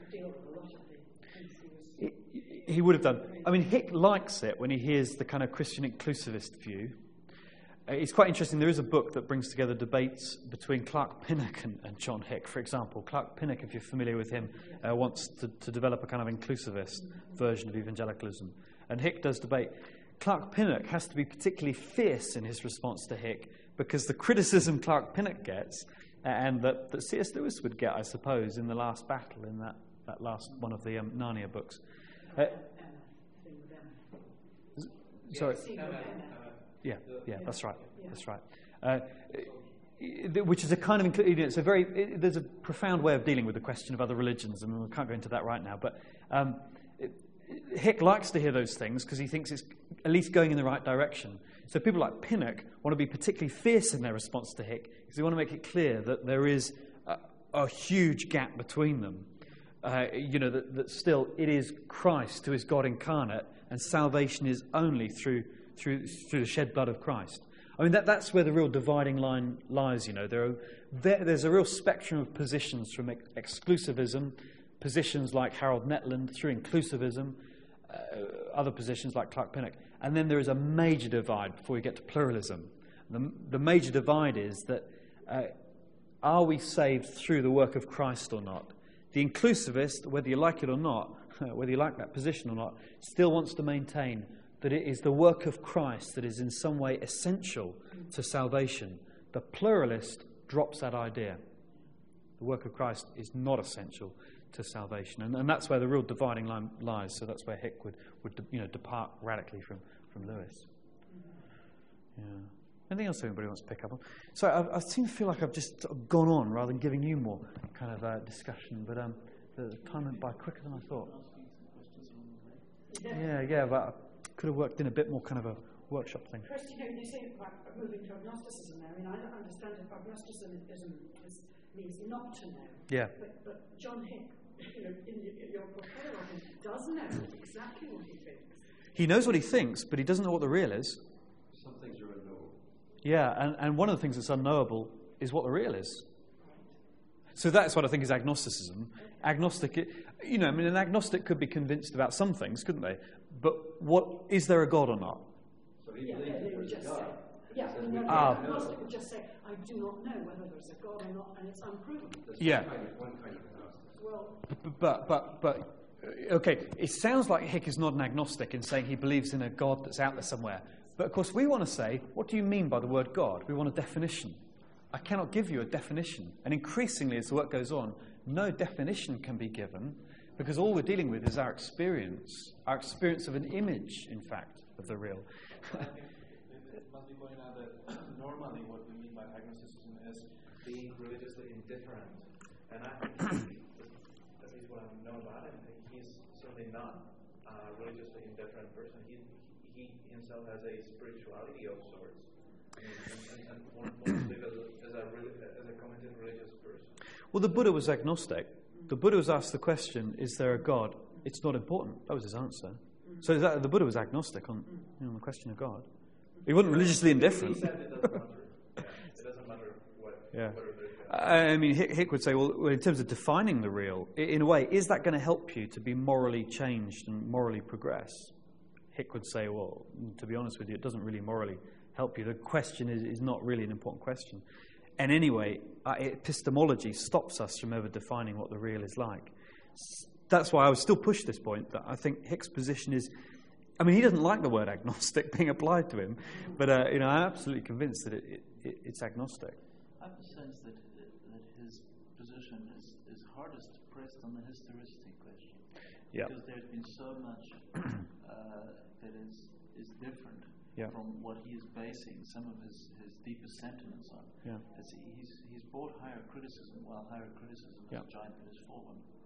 Speaker 2: He would have done. I mean, Hick likes it when he hears the kind of Christian inclusivist view. It's quite interesting. There is a book that brings together debates between Clark Pinnock and John Hick, for example. Clark Pinnock, if you're familiar with him, wants to develop a kind of inclusivist version of evangelicalism. And Hick does debate. Clark Pinnock has to be particularly fierce in his response to Hick because the criticism Clark Pinnock gets, and that C.S. Lewis would get, I suppose, in the last battle, in that last one of the Narnia books. Sorry. Yeah, that's right. That's right. Which is a kind of it's a there's a profound way of dealing with the question of other religions, and we can't go into that right now. But Hick likes to hear those things because he thinks it's at least going in the right direction. So people like Pinnock want to be particularly fierce in their response to Hick because they want to make it clear that there is a huge gap between them. That still it is Christ who is God incarnate, and salvation is only through the shed blood of Christ. I mean, that's where the real dividing line lies, There's a real spectrum of positions from exclusivism, positions like Harold Netland, through inclusivism, other positions like Clark Pinnock. And then there is a major divide before we get to pluralism. The major divide is that are we saved through the work of Christ or not? The inclusivist, whether you like it or not, whether you like that position or not, still wants to maintain that it is the work of Christ that is in some way essential to salvation. The pluralist drops that idea. The work of Christ is not essential to salvation. And that's where the real dividing line lies. So that's where Hick would depart radically from Lewis. Yeah. Anything else anybody wants to pick up on? So I seem to feel like I've just sort of gone on rather than giving you more kind of discussion, but the time went by quicker than I thought. Yeah, but I could have worked in a bit more kind of a workshop thing.
Speaker 7: First, you say about moving to agnosticism there. I mean, I don't understand if agnosticism means not to know.
Speaker 2: Yeah.
Speaker 7: But John Hick, in your portrayal of him, does know exactly what he thinks.
Speaker 2: He knows what he thinks, but he doesn't know what the real is.
Speaker 5: Some things are unknowable.
Speaker 2: Yeah, and one of the things that's unknowable is what the real is. So that's what I think is agnosticism. Agnostic, an agnostic could be convinced about some things, couldn't they? But is there a God or not?
Speaker 5: So he believes that there's a God.
Speaker 7: Yeah, agnostic would just say, I do not know whether there's a God or not, and it's unproven.
Speaker 2: Yeah.
Speaker 5: One kind of agnostic.
Speaker 7: Well,
Speaker 2: But okay, it sounds like Hick is not an agnostic in saying he believes in a God that's out there somewhere. But of course, we want to say, what do you mean by the word God? We want a definition. I cannot give you a definition. And increasingly, as the work goes on, no definition can be given, because all we're dealing with is our experience of an image, in fact, of the real.
Speaker 3: It must be pointed out that normally what we mean by agnosticism is being religiously indifferent. And I think, at least what I know about him, he's certainly not a religiously indifferent person. He himself has a spirituality of sorts. And one live as a committed religious person.
Speaker 2: Well, the Buddha was agnostic. The Buddha was asked the question, is there a God? It's not important. That was his answer. So the Buddha was agnostic on the question of God. He wasn't religiously indifferent.
Speaker 3: He said it doesn't matter. It doesn't matter what.
Speaker 2: Yeah.
Speaker 3: Whether there's
Speaker 2: I mean, Hick would say, well, in terms of defining the real, in a way, is that going to help you to be morally changed and morally progress? Hick would say, well, to be honest with you, it doesn't really morally help you. The question is not really an important question. And anyway, epistemology stops us from ever defining what the real is like. That's why I would still push this point, that I think Hick's position is, I mean, he doesn't like the word agnostic being applied to him, but I'm absolutely convinced that it's agnostic.
Speaker 9: I have the sense that his position is hardest pressed on the historicity question.
Speaker 2: Yep.
Speaker 9: Because there's been so much that is different from what he is basing some of his deepest sentiments on.
Speaker 2: Yeah.
Speaker 9: He's brought higher criticism, while higher criticism has joined in his form.